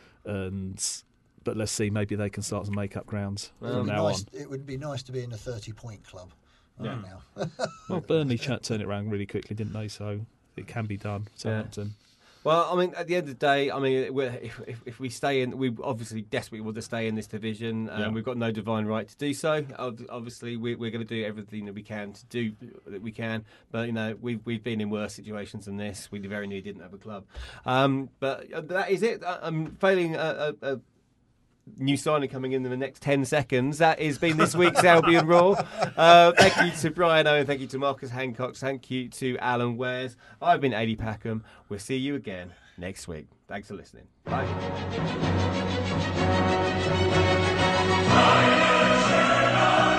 and. But let's see, maybe they can start to make up grounds Well, It from would, be now nice, on. it would be nice to be in a thirty-point club. Yeah. Right now. Well, Burnley ch- turned it around really quickly, didn't they? So it can be done. Southampton. Well, I mean, at the end of the day, I mean, we're, if, if if we stay in, we obviously desperately want to stay in this division, and Yeah. we've got no divine right to do so. Ob- Obviously, we, we're going to do everything that we can to do that we can. But you know, we've we've been in worse situations than this. We very nearly didn't have a club. Um, but that is it. I'm failing a. a, a new signing coming in in the next ten seconds. That has been this week's Albion Raw. Uh, thank you to Brian Owen. Thank you to Marcus Hancock. Thank you to Alan Wares. I've been Adi Packham. We'll see you again next week. Thanks for listening. Bye. Fire,